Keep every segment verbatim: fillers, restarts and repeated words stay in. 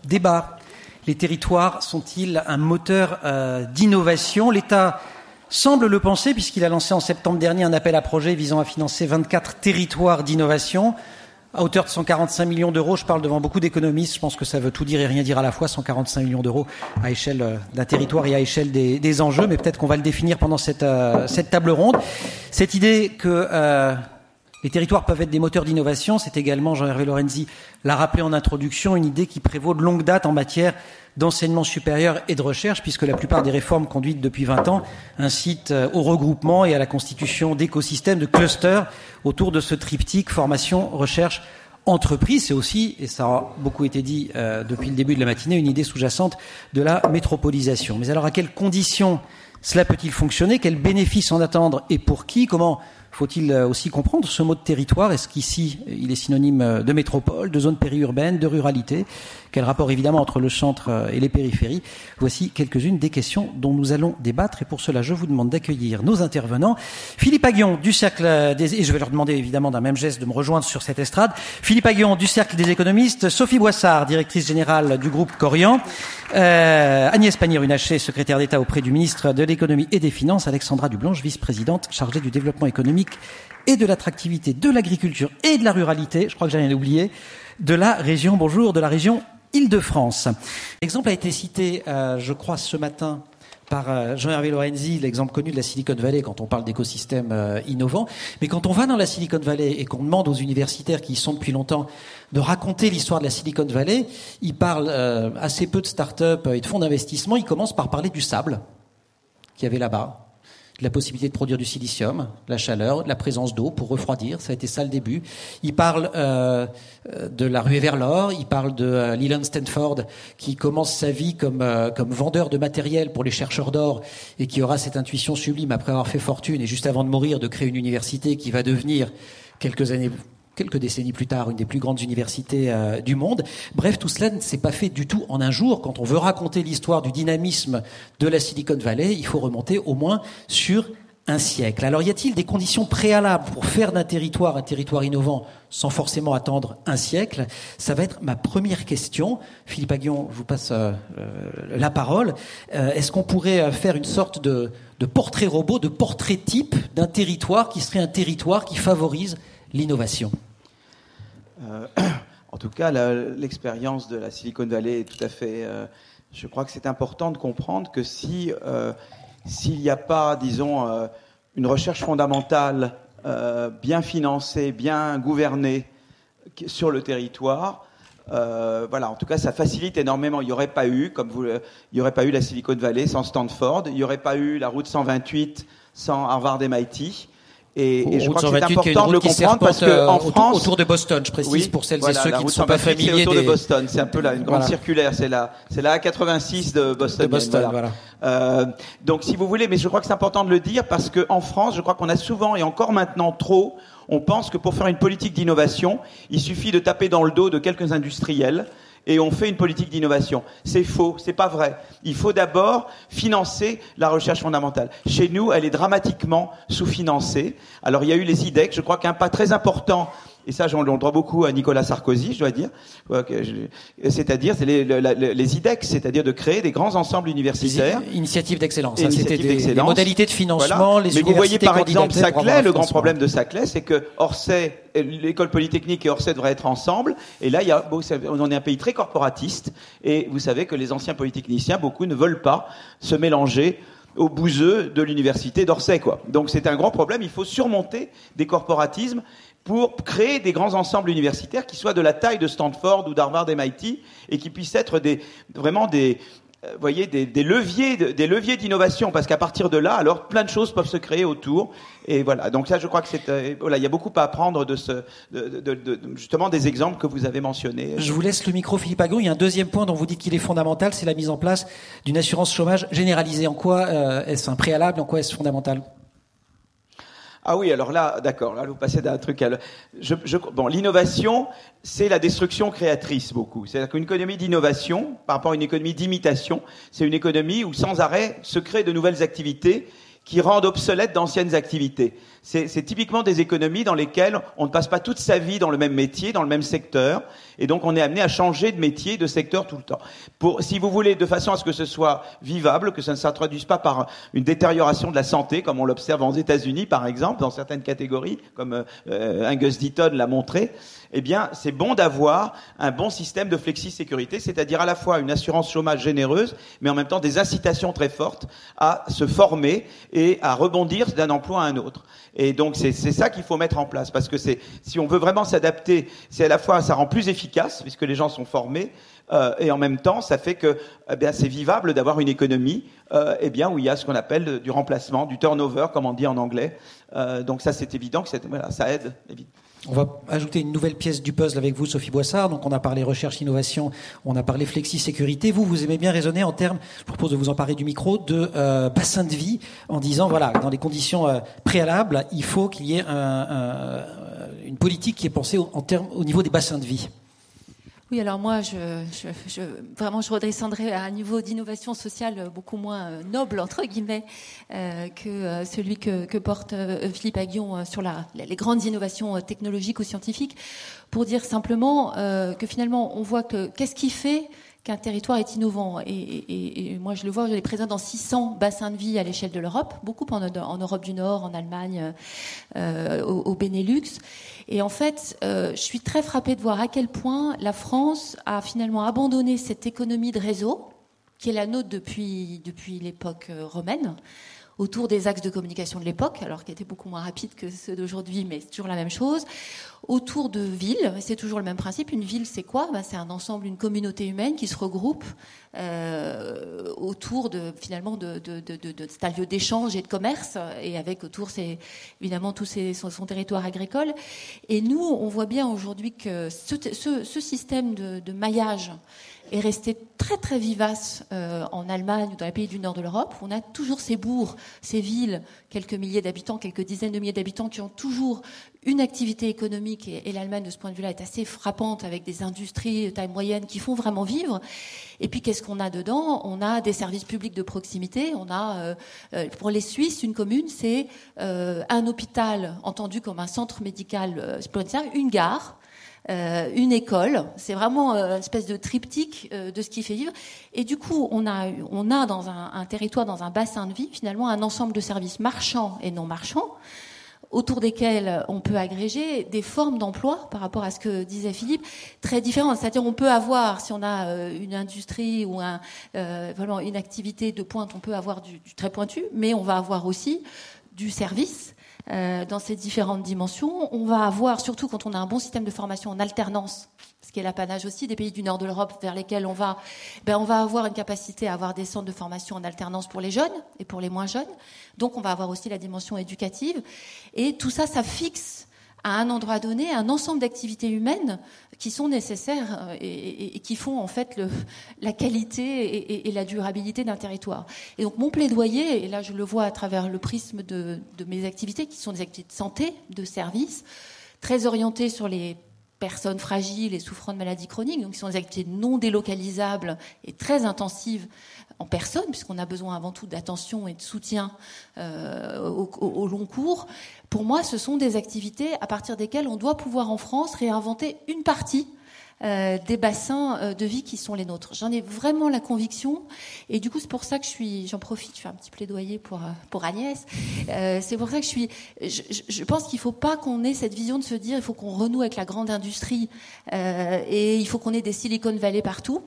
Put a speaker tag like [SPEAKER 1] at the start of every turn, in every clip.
[SPEAKER 1] débat. Les territoires sont-ils un moteur euh, d'innovation ? L'État semble le penser puisqu'il a lancé en septembre dernier un appel à projet visant à financer vingt-quatre territoires d'innovation à hauteur de cent quarante-cinq millions d'euros. Je parle devant beaucoup d'économistes, je pense que ça veut tout dire et rien dire à la fois, cent quarante-cinq millions d'euros à échelle d'un territoire et à échelle des, des enjeux, mais peut-être qu'on va le définir pendant cette, euh, cette table ronde. Cette idée que euh, les territoires peuvent être des moteurs d'innovation, c'est également, Jean-Hervé Lorenzi l'a rappelé en introduction, une idée qui prévaut de longue date en matière d'enseignement supérieur et de recherche, puisque la plupart des réformes conduites depuis vingt ans incitent au regroupement et à la constitution d'écosystèmes, de clusters autour de ce triptyque formation, recherche, entreprise. C'est aussi, et ça a beaucoup été dit euh, depuis le début de la matinée, une idée sous-jacente de la métropolisation. Mais alors à quelles conditions cela peut-il fonctionner ? Quels bénéfices en attendre et pour qui ? Comment faut-il aussi comprendre ce mot de territoire ? Est-ce qu'ici, il est synonyme de métropole, de zone périurbaine, de ruralité ? Quel rapport évidemment entre le centre et les périphéries ? Voici quelques-unes des questions dont nous allons débattre. Et pour cela, je vous demande d'accueillir nos intervenants. Philippe Aghion du Cercle des... Et je vais leur demander évidemment d'un même geste de me rejoindre sur cette estrade. Philippe Aghion du Cercle des économistes. Sophie Boissard, directrice générale du groupe Corian. Euh, Agnès Pannier-Runacher, secrétaire d'État auprès du ministre de l'Économie et des Finances. Alexandra Dublanche, vice-présidente chargée du développement économique et de l'attractivité de l'agriculture et de la ruralité, je crois que j'ai rien oublié, de la région, bonjour, de la région Île-de-France. L'exemple a été cité, euh, je crois, ce matin par euh, Jean-Hervé Lorenzi, l'exemple connu de la Silicon Valley quand on parle d'écosystèmes euh, innovants. Mais quand on va dans la Silicon Valley et qu'on demande aux universitaires qui y sont depuis longtemps de raconter l'histoire de la Silicon Valley, ils parlent euh, assez peu de start-up et de fonds d'investissement. Ils commencent par parler du sable qu'il y avait là-bas, de la possibilité de produire du silicium, de la chaleur, de la présence d'eau pour refroidir. Ça a été ça le début. Il parle euh, de la ruée vers l'or. Il parle de euh, Leland Stanford qui commence sa vie comme euh, comme vendeur de matériel pour les chercheurs d'or et qui aura cette intuition sublime après avoir fait fortune et juste avant de mourir de créer une université qui va devenir quelques années quelques décennies plus tard, une des plus grandes universités euh, du monde. Bref, tout cela ne s'est pas fait du tout en un jour. Quand on veut raconter l'histoire du dynamisme de la Silicon Valley, il faut remonter au moins sur un siècle. Alors, y a-t-il des conditions préalables pour faire d'un territoire un territoire innovant sans forcément attendre un siècle ? Ça va être ma première question. Philippe Aghion, je vous passe euh, la parole. Euh, est-ce qu'on pourrait faire une sorte de, de portrait robot, de portrait type d'un territoire qui serait un territoire qui favorise l'innovation ?
[SPEAKER 2] Euh, en tout cas, la, l'expérience de la Silicon Valley est tout à fait... Euh, je crois que c'est important de comprendre que si euh, s'il n'y a pas, disons, euh, une recherche fondamentale euh, bien financée, bien gouvernée sur le territoire, euh, voilà, en tout cas, ça facilite énormément. Il n'y aurait pas eu, comme vous, il n'y aurait pas eu la Silicon Valley sans Stanford, il n'y aurait pas eu la route cent vingt-huit sans Harvard M I T. Et, et je crois que c'est important de le comprendre parce que en France,
[SPEAKER 1] autour de Boston, je précise oui, pour celles
[SPEAKER 2] voilà,
[SPEAKER 1] et ceux qui ne sont pas familiers.
[SPEAKER 2] C'est autour
[SPEAKER 1] des...
[SPEAKER 2] de Boston, c'est un peu là une grande voilà. circulaire, c'est la c'est la A quatre-vingt-six de Boston.
[SPEAKER 1] De Boston, voilà.
[SPEAKER 2] voilà. Euh, donc si vous voulez, mais je crois que c'est important de le dire parce que en France, je crois qu'on a souvent et encore maintenant trop, on pense que pour faire une politique d'innovation, il suffit de taper dans le dos de quelques industriels. Et on fait une politique d'innovation. C'est faux, c'est pas vrai. Il faut d'abord financer la recherche fondamentale. Chez nous, elle est dramatiquement sous-financée. Alors, il y a eu les I D E C, je crois qu'un pas très important, et ça, j'en dois beaucoup à Nicolas Sarkozy, je dois dire, c'est-à-dire c'est les, les, les I D E C, c'est-à-dire de créer des grands ensembles universitaires.
[SPEAKER 1] Initiatives d'excellence.
[SPEAKER 2] Ça,
[SPEAKER 1] c'était des, des modalités de financement,
[SPEAKER 2] voilà.
[SPEAKER 1] les
[SPEAKER 2] Mais vous voyez par exemple Saclay, le grand
[SPEAKER 1] financement.
[SPEAKER 2] problème de Saclay, c'est que Orsay, l'école polytechnique et Orsay devraient être ensemble. Et là, il y a, bon, on est un pays très corporatiste. Et vous savez que les anciens polytechniciens, beaucoup ne veulent pas se mélanger aux bouseux de l'université d'Orsay, quoi. Donc c'est un grand problème. Il faut surmonter des corporatismes pour créer des grands ensembles universitaires qui soient de la taille de Stanford ou d'Harvard M I T et qui puissent être des, vraiment des, euh, voyez, des, des leviers, de, des leviers d'innovation, parce qu'à partir de là, alors plein de choses peuvent se créer autour. Et voilà. Donc ça, je crois que c'est, euh, voilà, il y a beaucoup à apprendre de ce, de, de, de, justement des exemples que vous avez mentionnés.
[SPEAKER 1] Je vous laisse le micro, Philippe Aghion. Il y a un deuxième point dont vous dites qu'il est fondamental, c'est la mise en place d'une assurance chômage généralisée. En quoi euh, est-ce un préalable? En quoi est-ce fondamental?
[SPEAKER 2] Ah oui, alors là, d'accord, là vous passez d'un truc à l'autre. Je, je, bon, l'innovation, c'est la destruction créatrice beaucoup. C'est-à-dire qu'une économie d'innovation, par rapport à une économie d'imitation, c'est une économie où sans arrêt se créent de nouvelles activités qui rendent obsolètes d'anciennes activités. C'est, c'est typiquement des économies dans lesquelles on ne passe pas toute sa vie dans le même métier, dans le même secteur, et donc on est amené à changer de métier, de secteur tout le temps. Pour, si vous voulez, de façon à ce que ce soit vivable, que ça ne s'introduise pas par une détérioration de la santé, comme on l'observe aux États-Unis, par exemple, dans certaines catégories, comme euh, Angus Deaton l'a montré, eh bien, c'est bon d'avoir un bon système de flexi-sécurité, c'est-à-dire à la fois une assurance chômage généreuse, mais en même temps des incitations très fortes à se former et à rebondir d'un emploi à un autre. Et donc, c'est, c'est ça qu'il faut mettre en place, parce que c'est, si on veut vraiment s'adapter, c'est à la fois, ça rend plus efficace, puisque les gens sont formés, euh, et en même temps, ça fait que, eh bien, c'est vivable d'avoir une économie, euh, eh bien, où il y a ce qu'on appelle du remplacement, du turnover, comme on dit en anglais. Euh, donc ça, c'est évident que c'est, voilà, ça aide, évidemment.
[SPEAKER 1] On va ajouter une nouvelle pièce du puzzle avec vous, Sophie Boissard. Donc, on a parlé recherche, innovation, on a parlé flexi-sécurité. Vous, vous aimez bien raisonner en termes, je vous propose de vous emparer du micro, de euh, bassin de vie, en disant, voilà, dans les conditions euh, préalables, il faut qu'il y ait un, un, une politique qui est pensée au, en termes, au niveau des bassins de vie.
[SPEAKER 3] Oui, alors moi, je, je, je, vraiment, je redescendrai à un niveau d'innovation sociale beaucoup moins noble, entre guillemets, euh, que euh, celui que, que porte euh, Philippe Aghion euh, sur la, les grandes innovations technologiques ou scientifiques, pour dire simplement euh, que finalement, on voit que qu'est-ce qui fait qu'un territoire est innovant. Et, et, et moi, je le vois, je l'ai présent dans six cents bassins de vie à l'échelle de l'Europe, beaucoup en, en Europe du Nord, en Allemagne, euh, au, au Benelux. Et en fait, euh, je suis très frappée de voir à quel point la France a finalement abandonné cette économie de réseau, qui est la nôtre depuis, depuis l'époque romaine, autour des axes de communication de l'époque, alors qui étaient beaucoup moins rapides que ceux d'aujourd'hui, mais c'est toujours la même chose, autour de villes, c'est toujours le même principe. Une ville, c'est quoi ? Ben, c'est un ensemble, une communauté humaine qui se regroupe euh, autour de, finalement, de, de, de, de, de c'est un lieu d'échange et de commerce, et avec autour, c'est évidemment tout ses, son, son territoire agricole. Et nous, on voit bien aujourd'hui que ce, ce, ce système de, de maillage est resté très très vivace euh, en Allemagne ou dans les pays du nord de l'Europe. On a toujours ces bourgs, ces villes, quelques milliers d'habitants, quelques dizaines de milliers d'habitants qui ont toujours une activité économique, et, et l'Allemagne de ce point de vue-là est assez frappante, avec des industries de taille moyenne qui font vraiment vivre. Et puis qu'est-ce qu'on a dedans ? On a des services publics de proximité. On a, euh, euh, pour les Suisses, une commune, c'est euh, un hôpital entendu comme un centre médical euh, supplémentaire, une gare, Euh, une école. C'est vraiment euh, une espèce de triptyque euh, de ce qui fait vivre. Et du coup, on a, on a dans un, un territoire, dans un bassin de vie, finalement, un ensemble de services marchands et non marchands, autour desquels on peut agréger des formes d'emploi, par rapport à ce que disait Philippe, très différentes. C'est-à-dire, on peut avoir, si on a euh, une industrie ou un, euh, vraiment une activité de pointe, on peut avoir du, du très pointu, mais on va avoir aussi du service. Euh, dans ces différentes dimensions, on va avoir, surtout quand on a un bon système de formation en alternance, ce qui est l'apanage aussi des pays du nord de l'Europe vers lesquels on va, ben on va avoir une capacité à avoir des centres de formation en alternance pour les jeunes et pour les moins jeunes. Donc on va avoir aussi la dimension éducative. Et tout ça, ça fixe à un endroit donné un ensemble d'activités humaines qui sont nécessaires et, et, et qui font en fait le, la qualité et, et, et la durabilité d'un territoire. Et donc mon plaidoyer, et là je le vois à travers le prisme de, de mes activités, qui sont des activités de santé, de services, très orientées sur les personnes fragiles et souffrant de maladies chroniques, donc qui sont des activités non délocalisables et très intensives en personne, puisqu'on a besoin avant tout d'attention et de soutien euh, au, au, au long cours. Pour moi, ce sont des activités à partir desquelles on doit pouvoir en France réinventer une partie euh, des bassins euh, de vie qui sont les nôtres. J'en ai vraiment la conviction, et du coup c'est pour ça que je suis, j'en profite, je fais un petit plaidoyer pour pour Agnès. Euh, c'est pour ça que je suis, je, je pense qu'il faut pas qu'on ait cette vision de se dire il faut qu'on renoue avec la grande industrie euh, et il faut qu'on ait des Silicon Valley partout.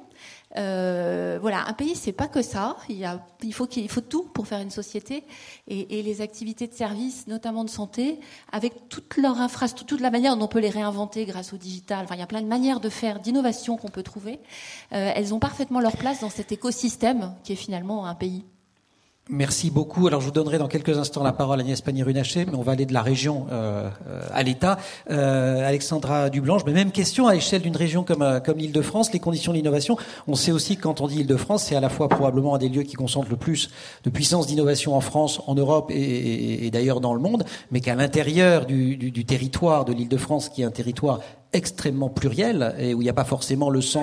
[SPEAKER 3] Euh, voilà, un pays, c'est pas que ça. Il y a, il faut qu'il faut tout pour faire une société, et, et les activités de service, notamment de santé, avec toute leur infrastructure, toute la manière dont on peut les réinventer grâce au digital. Enfin, il y a plein de manières de faire, d'innovation qu'on peut trouver. Euh, elles ont parfaitement leur place dans cet écosystème qui est finalement un pays.
[SPEAKER 1] Merci beaucoup. Alors, je vous donnerai dans quelques instants la parole à Agnès Pannier-Runacher, mais on va aller de la région euh, à l'État. Euh, Alexandra Dublanche, mais même question à l'échelle d'une région comme, comme l'Île-de-France, les conditions de l'innovation. On sait aussi que quand on dit Île-de-France, c'est à la fois probablement un des lieux qui concentre le plus de puissance d'innovation en France, en Europe et, et, et d'ailleurs dans le monde, mais qu'à l'intérieur du, du, du territoire de l'Île-de-France, qui est un territoire extrêmement pluriel et où il n'y a pas forcément le centre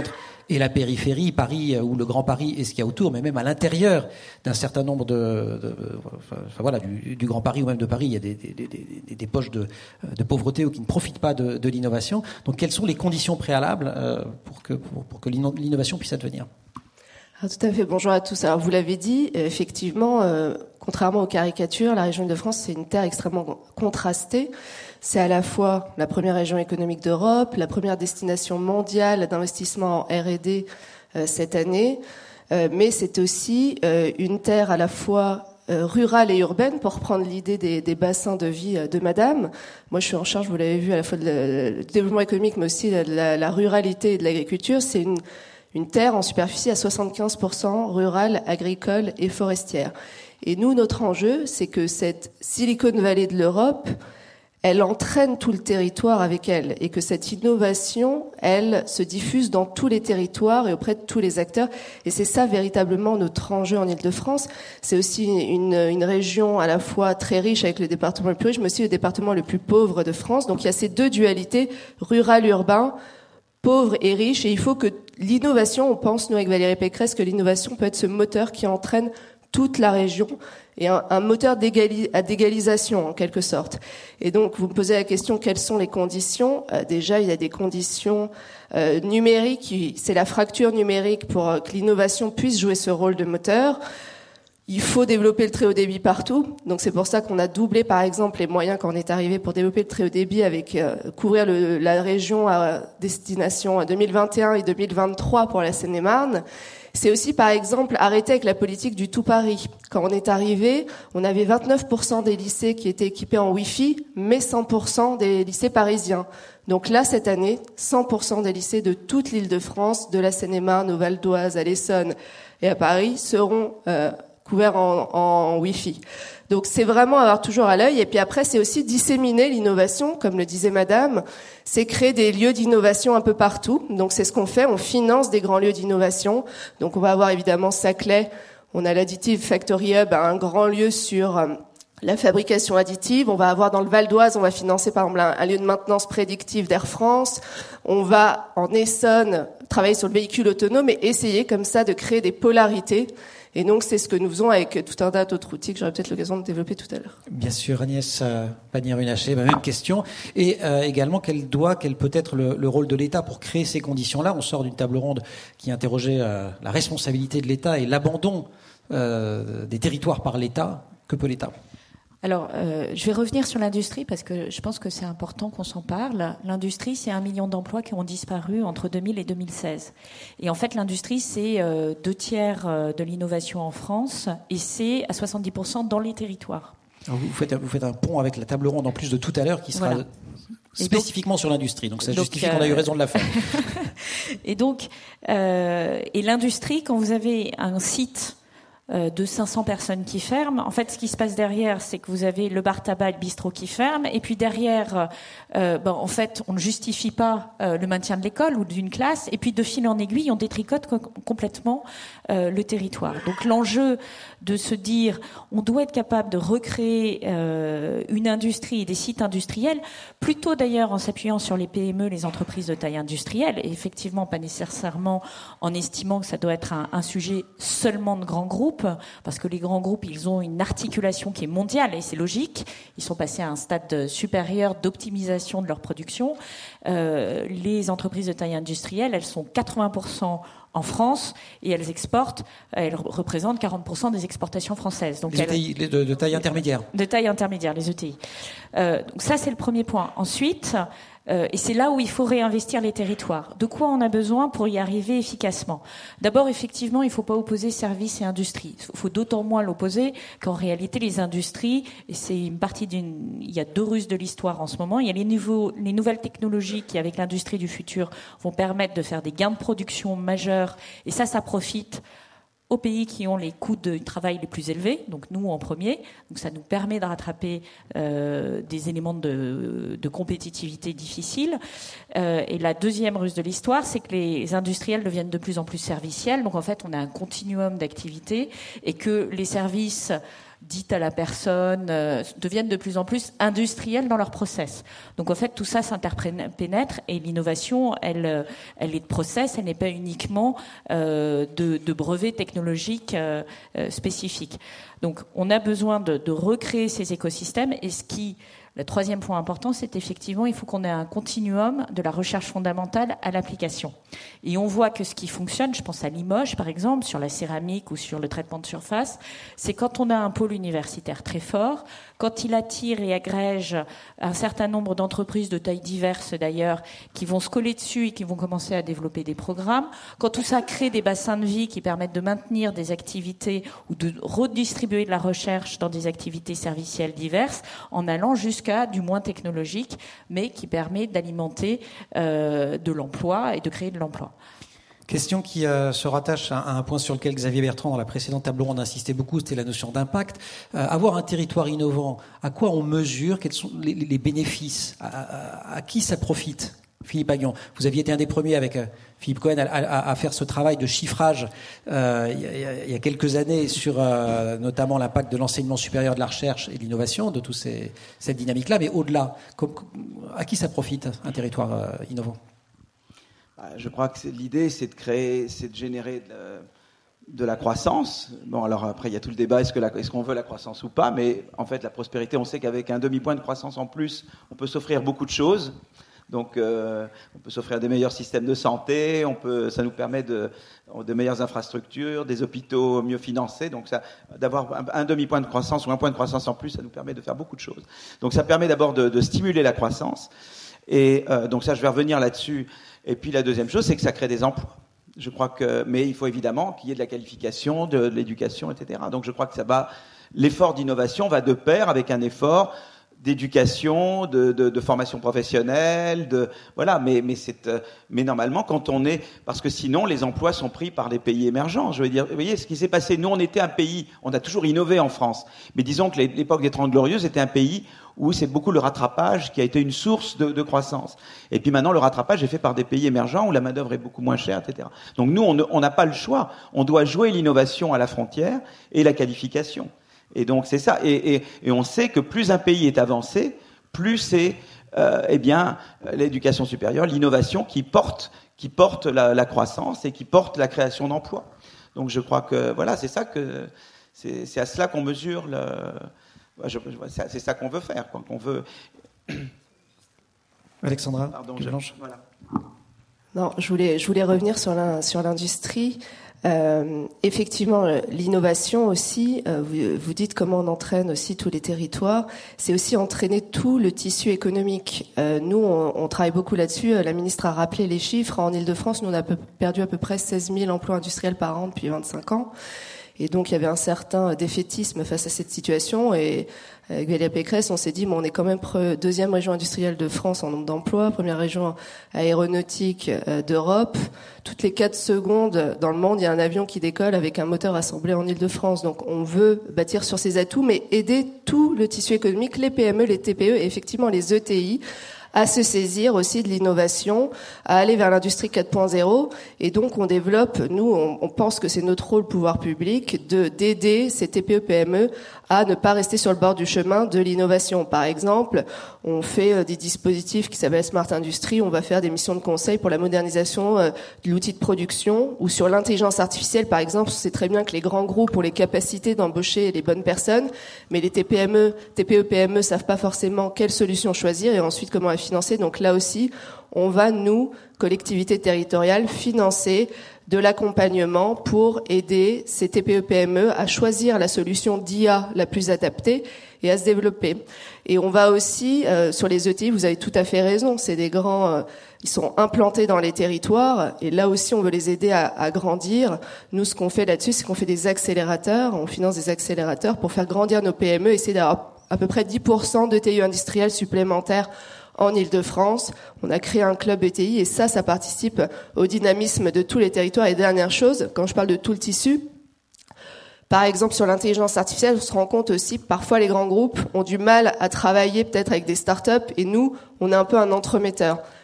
[SPEAKER 1] et la périphérie, Paris ou le Grand Paris et ce qu'il y a autour, mais même à l'intérieur d'un certain nombre de, de enfin, voilà, du, du Grand Paris ou même de Paris, il y a des, des, des, des poches de, de pauvreté ou qui ne profitent pas de, de l'innovation. Donc, quelles sont les conditions préalables euh, pour que pour, pour que l'innovation puisse advenir?
[SPEAKER 4] Ah, tout à fait. Bonjour à tous. Alors, vous l'avez dit, effectivement, euh, contrairement aux caricatures, la région Île-de-France, c'est une terre extrêmement contrastée. C'est à la fois la première région économique d'Europe, la première destination mondiale d'investissement en R et D euh, cette année, euh, mais c'est aussi euh, une terre à la fois euh, rurale et urbaine, pour reprendre l'idée des, des bassins de vie de Madame. Moi, je suis en charge, vous l'avez vu, à la fois du développement économique, mais aussi de la, la ruralité et de l'agriculture. C'est une Une terre en superficie à soixante-quinze pour cent rurale, agricole et forestière. Et nous, notre enjeu, c'est que cette Silicon Valley de l'Europe, elle entraîne tout le territoire avec elle, et que cette innovation, elle, se diffuse dans tous les territoires et auprès de tous les acteurs. Et c'est ça véritablement notre enjeu en Île-de-France. C'est aussi une, une région à la fois très riche avec le département le plus riche, mais aussi le département le plus pauvre de France. Donc il y a ces deux dualités, rural-urbain, pauvre et riche, et il faut que l'innovation, on pense, nous, avec Valérie Pécresse, que l'innovation peut être ce moteur qui entraîne toute la région, et un, un moteur d'égali- à d'égalisation, en quelque sorte. Et donc, vous me posez la question, quelles sont les conditions ? euh, Déjà, il y a des conditions euh, numériques, c'est la fracture numérique pour euh, que l'innovation puisse jouer ce rôle de moteur. Il faut développer le très haut débit partout. Donc c'est pour ça qu'on a doublé, par exemple, les moyens quand on est arrivé pour développer le très haut débit, avec euh, couvrir le, la région à destination deux mille vingt et un et deux mille vingt-trois pour la Seine-et-Marne. C'est aussi, par exemple, arrêter avec la politique du tout Paris. Quand on est arrivé, on avait vingt-neuf pour cent des lycées qui étaient équipés en Wi-Fi, mais cent pour cent des lycées parisiens. Donc là, cette année, cent pour cent des lycées de toute l'Île-de-France, de la Seine-et-Marne au Val d'Oise, à l'Essonne et à Paris, seront euh, couverts en, en Wi-Fi. Donc c'est vraiment avoir toujours à l'œil. Et puis après, c'est aussi disséminer l'innovation, comme le disait Madame. C'est créer des lieux d'innovation un peu partout. Donc c'est ce qu'on fait. On finance des grands lieux d'innovation. Donc on va avoir évidemment Saclay. On a l'Additive Factory Hub, un grand lieu sur euh, la fabrication additive. On va avoir dans le Val d'Oise, on va financer par exemple un, un lieu de maintenance prédictive d'Air France. On va en Essonne travailler sur le véhicule autonome et essayer comme ça de créer des polarités. Et donc, c'est ce que nous faisons avec tout un tas d'autres outils que j'aurai peut-être l'occasion de développer tout à l'heure.
[SPEAKER 1] Bien sûr, Agnès euh, Pannier-Runacher, ma même question. Et euh, également, quel doit, quel peut être le, le rôle de l'État pour créer ces conditions-là ? On sort d'une table ronde qui interrogeait euh, la responsabilité de l'État et l'abandon euh, des territoires par l'État. Que peut l'État ?
[SPEAKER 3] Alors, euh, je vais revenir sur l'industrie parce que je pense que c'est important qu'on s'en parle. L'industrie, c'est un million d'emplois qui ont disparu entre deux mille et deux mille seize. Et en fait, l'industrie, c'est euh, deux tiers de l'innovation en France et c'est à soixante-dix pour cent dans les territoires.
[SPEAKER 1] Alors vous, faites, vous faites un pont avec la table ronde en plus de tout à l'heure qui sera
[SPEAKER 3] voilà.
[SPEAKER 1] spécifiquement donc, sur l'industrie. Donc ça
[SPEAKER 3] donc,
[SPEAKER 1] justifie
[SPEAKER 3] euh,
[SPEAKER 1] qu'on a eu raison de la faire.
[SPEAKER 3] et donc, euh, et l'industrie, quand vous avez un site de cinq cents personnes qui ferment. En fait, ce qui se passe derrière, c'est que vous avez le bar tabac et le bistrot qui ferment. Et puis derrière, euh, ben, en fait, on ne justifie pas euh, le maintien de l'école ou d'une classe. Et puis de fil en aiguille, on détricote co- complètement euh, le territoire. Donc l'enjeu de se dire, on doit être capable de recréer euh, une industrie et des sites industriels, plutôt d'ailleurs en s'appuyant sur les P M E, les entreprises de taille industrielle, et effectivement pas nécessairement en estimant que ça doit être un, un sujet seulement de grands groupes, parce que les grands groupes, ils ont une articulation qui est mondiale, et c'est logique. Ils sont passés à un stade supérieur d'optimisation de leur production. Euh, les entreprises de taille industrielle, elles sont quatre-vingts pour cent en France et elles exportent, elles représentent quarante pour cent des exportations françaises. Donc
[SPEAKER 1] les E T I,
[SPEAKER 3] elles,
[SPEAKER 1] de, de taille intermédiaire.
[SPEAKER 3] De taille intermédiaire, les E T I. Euh, donc ça, c'est le premier point. Ensuite, euh, et c'est là où il faut réinvestir les territoires. De quoi on a besoin pour y arriver efficacement ? D'abord, effectivement, il ne faut pas opposer services et industrie. Il faut d'autant moins l'opposer qu'en réalité, les industries, et c'est une partie d'une... Il y a deux ruses de l'histoire en ce moment. Il y a les, nouveaux, les nouvelles technologies qui, avec l'industrie du futur, vont permettre de faire des gains de production majeurs. Et ça, ça profite aux pays qui ont les coûts de travail les plus élevés, donc nous en premier. Donc ça nous permet de rattraper euh, des éléments de, de compétitivité difficiles. Euh, et la deuxième ruse de l'histoire, c'est que les industriels deviennent de plus en plus serviciels. Donc en fait, on a un continuum d'activités et que les services
[SPEAKER 5] dites à la personne, euh, deviennent de plus en plus industrielles dans leur process. Donc en fait, tout ça s'interpénètre et l'innovation, elle, elle est de process, elle n'est pas uniquement euh, de, de brevets technologiques euh, euh, spécifiques. Donc on a besoin de, de recréer ces écosystèmes et ce qui... Le troisième point important, c'est effectivement, il faut qu'on ait un continuum de la recherche fondamentale à l'application. Et on voit que ce qui fonctionne, je pense à Limoges par exemple, sur la céramique ou sur le traitement de surface, c'est quand on a un pôle universitaire très fort, quand il attire et agrège un certain nombre d'entreprises de tailles diverses d'ailleurs, qui vont se coller dessus et qui vont commencer à développer des programmes, quand tout ça crée des bassins de vie qui permettent de maintenir des activités ou de redistribuer de la recherche dans des activités servicielles diverses, en allant jusqu'à du moins technologique, mais qui permet d'alimenter euh, de l'emploi et de créer de l'emploi.
[SPEAKER 1] Question qui euh, se rattache à, à un point sur lequel Xavier Bertrand, dans la précédente table ronde, insistait beaucoup, c'était la notion d'impact. Euh, avoir un territoire innovant, à quoi on mesure, quels sont les, les bénéfices, à, à, à qui ça profite? Philippe Aghion, vous aviez été un des premiers avec euh, Philippe Cohen à, à, à faire ce travail de chiffrage euh, il, y a, il y a quelques années sur euh, notamment l'impact de l'enseignement supérieur, de la recherche et de l'innovation, de toute cette dynamique-là. Mais au-delà, comme, à qui ça profite un territoire euh, innovant?
[SPEAKER 2] Je crois que c'est, l'idée, c'est de créer, c'est de générer de, de la croissance. Bon, alors après, il y a tout le débat, est-ce, que la, est-ce qu'on veut la croissance ou pas? Mais en fait, la prospérité, on sait qu'avec un demi-point de croissance en plus, on peut s'offrir beaucoup de choses. Donc, euh, on peut s'offrir des meilleurs systèmes de santé, on peut, ça nous permet de, de meilleures infrastructures, des hôpitaux mieux financés. Donc, ça, d'avoir un, un demi-point de croissance ou un point de croissance en plus, ça nous permet de faire beaucoup de choses. Donc, ça permet d'abord de, de stimuler la croissance. Et euh, donc, ça, je vais revenir là-dessus. Et puis, la deuxième chose, c'est que ça crée des emplois. Je crois que, mais il faut évidemment qu'il y ait de la qualification, de, de l'éducation, et cetera. Donc, je crois que ça va, l'effort d'innovation va de pair avec un effort d'éducation, de, de, de formation professionnelle, de voilà. Mais mais c'est euh, mais normalement quand on est parce que sinon les emplois sont pris par les pays émergents. Je veux dire, vous voyez ce qui s'est passé. Nous on était un pays, on a toujours innové en France, mais disons que l'époque des Trente Glorieuses était un pays où c'est beaucoup le rattrapage qui a été une source de, de croissance. Et puis maintenant le rattrapage est fait par des pays émergents où la main d'œuvre est beaucoup moins chère, et cetera. Donc nous on n'a pas le choix. On doit jouer l'innovation à la frontière et la qualification. Et donc c'est ça. Et, et, et on sait que plus un pays est avancé, plus c'est euh, eh bien l'éducation supérieure, l'innovation qui porte, qui porte la, la croissance et qui porte la création d'emplois. Donc je crois que voilà, c'est ça que c'est, c'est à cela qu'on mesure le. Je, je, c'est ça qu'on veut faire, quoi. Qu'on veut.
[SPEAKER 1] Alexandra.
[SPEAKER 2] Pardon, je, voilà.
[SPEAKER 4] Non, je voulais, je voulais revenir sur la, sur l'industrie. Euh, effectivement, l'innovation aussi, euh, vous, vous dites comment on entraîne aussi tous les territoires, c'est aussi entraîner tout le tissu économique. Euh, nous, on, on travaille beaucoup là-dessus. La ministre a rappelé les chiffres. En Île-de-France, nous, on a peu, perdu à peu près seize mille emplois industriels par an depuis vingt-cinq ans. Et donc, il y avait un certain défaitisme face à cette situation. Et avec Valérie Pécresse, on s'est dit, bon, on est quand même deuxième région industrielle de France en nombre d'emplois, première région aéronautique d'Europe. Toutes les quatre secondes dans le monde, il y a un avion qui décolle avec un moteur assemblé en Île-de-France. Donc, on veut bâtir sur ces atouts, mais aider tout le tissu économique, les P M E, les T P E et effectivement les E T I, à se saisir aussi de l'innovation, à aller vers l'industrie quatre point zéro. Et donc, on développe, nous, on, on pense que c'est notre rôle, pouvoir public, de d'aider ces T P E P M E à ne pas rester sur le bord du chemin de l'innovation. Par exemple, on fait des dispositifs qui s'appellent Smart Industry, on va faire des missions de conseil pour la modernisation de l'outil de production, ou sur l'intelligence artificielle, par exemple, on sait très bien que les grands groupes ont les capacités d'embaucher les bonnes personnes, mais les T P M E, T P E P M E savent pas forcément quelle solution choisir et ensuite comment la financer. Donc là aussi, on va, nous, collectivités territoriales, financer de l'accompagnement pour aider ces T P E P M E à choisir la solution d'I A la plus adaptée et à se développer. Et on va aussi, euh, sur les E T I, vous avez tout à fait raison, c'est des grands, euh, ils sont implantés dans les territoires et là aussi on veut les aider à, à grandir. Nous, ce qu'on fait là-dessus, c'est qu'on fait des accélérateurs, on finance des accélérateurs pour faire grandir nos P M E, essayer d'avoir à peu près dix pour cent d'E T I industriels supplémentaires en Île-de-France. On a créé un club E T I et ça, ça participe au dynamisme de tous les territoires. Et dernière chose, quand je parle de tout le tissu, par exemple, sur l'intelligence artificielle, on se rend compte aussi que parfois les grands groupes ont du mal à travailler peut-être avec des startups et nous, on est un peu un entremetteur.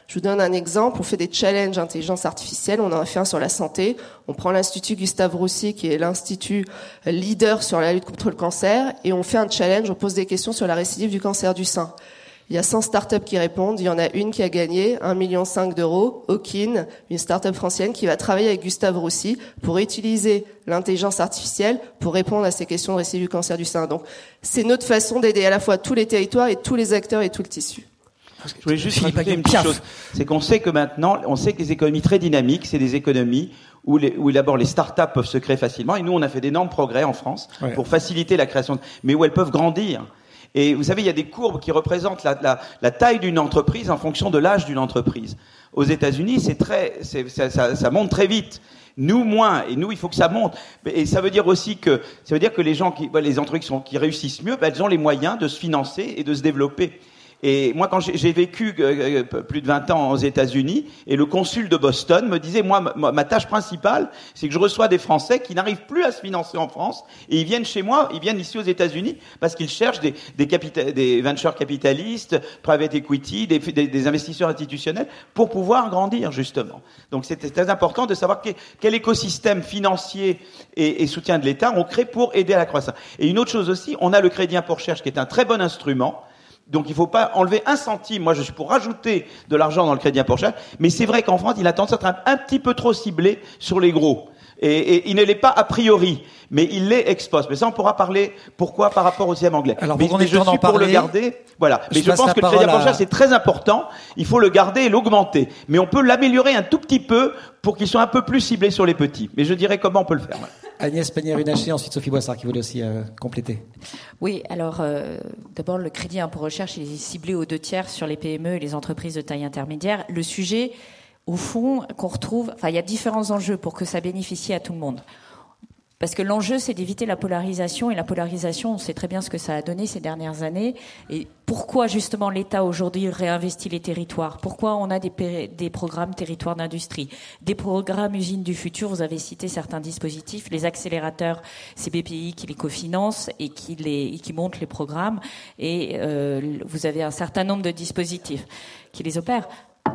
[SPEAKER 4] Je vous donne un exemple. On fait des challenges intelligence artificielle. On en a fait un sur la santé. On prend l'Institut Gustave Roussy, qui est l'institut leader sur la lutte contre le cancer, et on fait un challenge. On pose des questions sur la récidive du cancer du sein. Il y a cent startups qui répondent. Il y en a une qui a gagné un virgule cinq million d'euros. Hawkin, une startup française qui va travailler avec Gustave Roussy pour utiliser l'intelligence artificielle pour répondre à ces questions de récidive du cancer du sein. Donc, c'est notre façon d'aider à la fois tous les territoires et tous les acteurs et tout le tissu.
[SPEAKER 2] Je voulais juste rajouter une petite chose. C'est qu'on sait que maintenant, on sait que les économies très dynamiques, c'est des économies où, les, où d'abord les start-up peuvent se créer facilement. Et nous, on a fait d'énormes progrès en France ouais. pour faciliter la création, de, mais où elles peuvent grandir. Et vous savez, il y a des courbes qui représentent la, la, la taille d'une entreprise en fonction de l'âge d'une entreprise. Aux États-Unis, c'est très, c'est, ça, ça, ça monte très vite. Nous, moins. Et nous, il faut que ça monte. Et ça veut dire aussi que, ça veut dire que les gens qui, les entreprises qui, sont, qui réussissent mieux, ben, elles ont les moyens de se financer et de se développer. Et moi, quand j'ai, j'ai vécu euh, plus de vingt ans aux États-Unis, et le consul de Boston me disait, moi, ma, ma tâche principale, c'est que je reçois des Français qui n'arrivent plus à se financer en France, et ils viennent chez moi, ils viennent ici aux États-Unis, parce qu'ils cherchent des, des, capita- des venture capitalistes, private equity, des, des, des investisseurs institutionnels, pour pouvoir grandir, justement. Donc, c'est très important de savoir quel, quel écosystème financier et, et soutien de l'État on crée pour aider à la croissance. Et une autre chose aussi, on a le crédit impôt recherche, qui est un très bon instrument. Donc il ne faut pas enlever un centime. Moi, je suis pour rajouter de l'argent dans le crédit impôt recherche, mais c'est vrai qu'en France, il a tendance à être un, un petit peu trop ciblé sur les gros. Et, et il ne l'est pas a priori, mais il l'est ex post. Mais ça, on pourra parler pourquoi par rapport au système anglais.
[SPEAKER 1] Alors,
[SPEAKER 2] mais, mais je suis pour le garder. Voilà. Mais je, je pense que le crédit impôt recherche, c'est très important. Il faut le garder et l'augmenter. Mais on peut l'améliorer un tout petit peu pour qu'il soit un peu plus ciblé sur les petits. Mais je dirais comment on peut le faire. Voilà.
[SPEAKER 1] Agnès Pannier-Runacher, ensuite Sophie Boissard qui voulait aussi euh, compléter.
[SPEAKER 5] Oui, alors euh, d'abord le crédit impôt recherche il est ciblé aux deux tiers sur les P M E et les entreprises de taille intermédiaire. Le sujet, au fond, qu'on retrouve, enfin il y a différents enjeux pour que ça bénéficie à tout le monde. Parce que l'enjeu, c'est d'éviter la polarisation. Et la polarisation, on sait très bien ce que ça a donné ces dernières années. Et pourquoi, justement, l'État, aujourd'hui, réinvestit les territoires? Pourquoi on a des, péri- des programmes territoires d'industrie, des programmes usines du futur? Vous avez cité certains dispositifs. Les accélérateurs, c'est B P I qui les cofinance et qui, les, et qui monte les programmes. Et euh, vous avez un certain nombre de dispositifs qui les opèrent.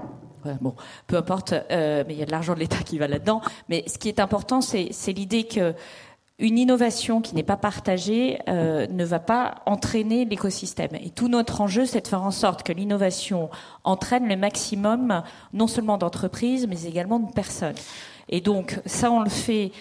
[SPEAKER 5] Bon, peu importe, euh, mais il y a de l'argent de l'État qui va là-dedans. Mais ce qui est important, c'est, c'est l'idée que une innovation qui n'est pas partagée euh, ne va pas entraîner l'écosystème. Et tout notre enjeu, c'est de faire en sorte que l'innovation entraîne le maximum, non seulement d'entreprises, mais également de personnes. Et donc, ça, on le fait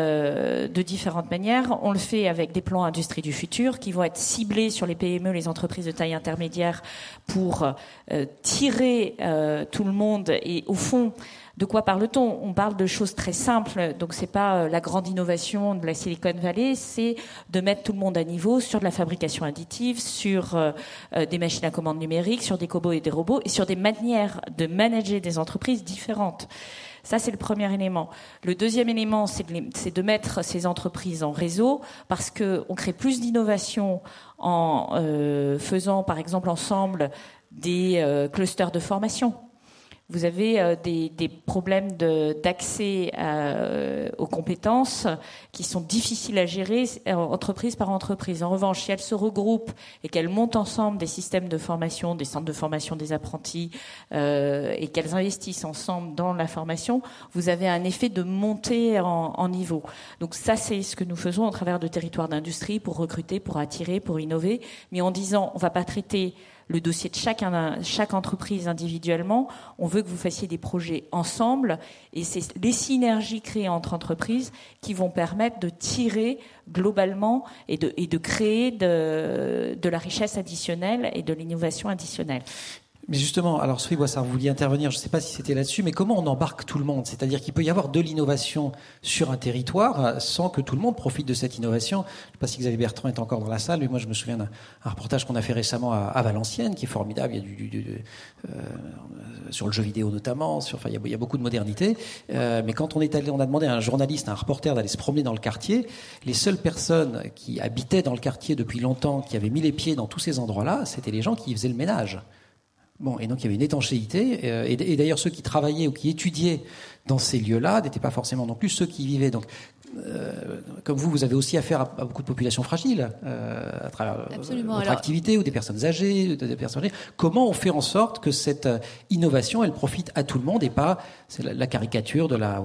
[SPEAKER 5] euh, de différentes manières. On le fait avec des plans industrie du futur qui vont être ciblés sur les P M E, les entreprises de taille intermédiaire, pour euh, tirer euh, tout le monde. Et au fond, de quoi parle-t-on? On parle de choses très simples. Donc, c'est pas euh, la grande innovation de la Silicon Valley, c'est de mettre tout le monde à niveau sur de la fabrication additive, sur euh, euh, des machines à commande numériques, sur des cobots et des robots, et sur des manières de manager des entreprises différentes. Ça, c'est le premier élément. Le deuxième élément, c'est de, les, c'est de mettre ces entreprises en réseau, parce que on crée plus d'innovation en euh, faisant, par exemple, ensemble des euh, clusters de formation. Vous avez euh, des, des problèmes de, d'accès à, aux compétences qui sont difficiles à gérer euh, entreprise par entreprise. En revanche, si elles se regroupent et qu'elles montent ensemble des systèmes de formation, des centres de formation des apprentis, euh, et qu'elles investissent ensemble dans la formation, vous avez un effet de montée en, en niveau. Donc ça, c'est ce que nous faisons au travers de territoires d'industrie pour recruter, pour attirer, pour innover, mais en disant on va pas traiter le dossier de chaque, chaque entreprise individuellement. On veut que vous fassiez des projets ensemble, et c'est les synergies créées entre entreprises qui vont permettre de tirer globalement et de, et de créer de, de la richesse additionnelle et de l'innovation additionnelle.
[SPEAKER 1] Mais justement, alors Sophie Boissard, vous vouliez intervenir, je ne sais pas si c'était là-dessus, mais comment on embarque tout le monde? C'est-à-dire qu'il peut y avoir de l'innovation sur un territoire sans que tout le monde profite de cette innovation. Je ne sais pas si Xavier Bertrand est encore dans la salle, mais moi je me souviens d'un un reportage qu'on a fait récemment à, à Valenciennes, qui est formidable. Il y a du, du, du euh, sur le jeu vidéo notamment, sur, enfin il y a, il y a beaucoup de modernité. Euh, mais quand on est allé, on a demandé à un journaliste, à un reporter d'aller se promener dans le quartier, les seules personnes qui habitaient dans le quartier depuis longtemps, qui avaient mis les pieds dans tous ces endroits-là, c'était les gens qui faisaient le ménage. Bon, et donc il y avait une étanchéité, euh, et, et d'ailleurs ceux qui travaillaient ou qui étudiaient dans ces lieux-là n'étaient pas forcément non plus ceux qui y vivaient. Donc euh, comme vous, vous avez aussi affaire à, à beaucoup de populations fragiles euh, à travers
[SPEAKER 3] Absolument.
[SPEAKER 1] votre
[SPEAKER 3] Alors,
[SPEAKER 1] activité ou des personnes âgées, des personnes âgées. Comment on fait en sorte que cette innovation, elle profite à tout le monde et pas c'est la, la caricature de la.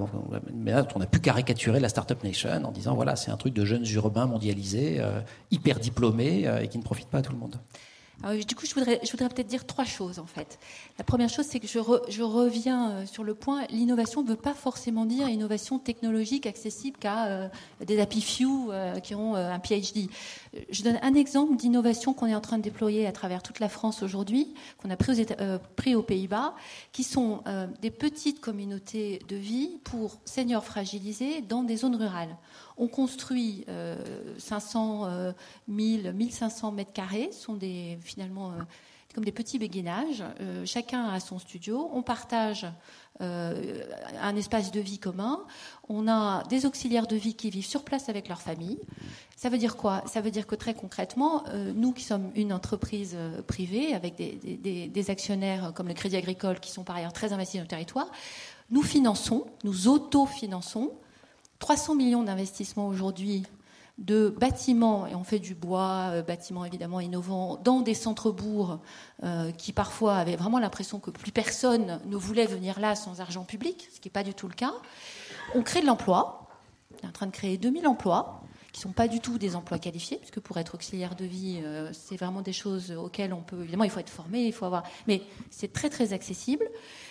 [SPEAKER 1] On a pu caricaturer la Startup Nation en disant voilà, c'est un truc de jeunes urbains mondialisés, euh, hyper diplômés euh, et qui ne profitent pas à tout le monde.
[SPEAKER 3] Alors, du coup, je voudrais, je voudrais peut-être dire trois choses, en fait. La première chose, c'est que je, re, je reviens sur le point, l'innovation ne veut pas forcément dire innovation technologique accessible qu'à euh, des happy few euh, qui ont euh, un P H D. Je donne un exemple d'innovation qu'on est en train de déployer à travers toute la France aujourd'hui, qu'on a pris aux, États, euh, pris aux Pays-Bas, qui sont euh, des petites communautés de vie pour seniors fragilisés dans des zones rurales. On construit euh, cinq cents, euh, mille, mille cinq cents mètres carrés, sont des, finalement euh, comme des petits béguinages. Euh, chacun a son studio. On partage euh, un espace de vie commun. On a des auxiliaires de vie qui vivent sur place avec leur famille. Ça veut dire quoi ? Ça veut dire que très concrètement, euh, nous qui sommes une entreprise euh, privée avec des, des, des actionnaires comme le Crédit Agricole qui sont par ailleurs très investis dans le territoire, nous finançons, nous autofinançons trois cents millions d'investissements aujourd'hui de bâtiments, et on fait du bois, euh, bâtiments évidemment innovants, dans des centres-bourgs euh, qui parfois avaient vraiment l'impression que plus personne ne voulait venir là sans argent public, ce qui n'est pas du tout le cas. On crée de l'emploi, on est en train de créer deux mille emplois, qui ne sont pas du tout des emplois qualifiés, puisque pour être auxiliaire de vie, euh, c'est vraiment des choses auxquelles on peut... Évidemment, il faut être formé, il faut avoir... Mais c'est très très accessible.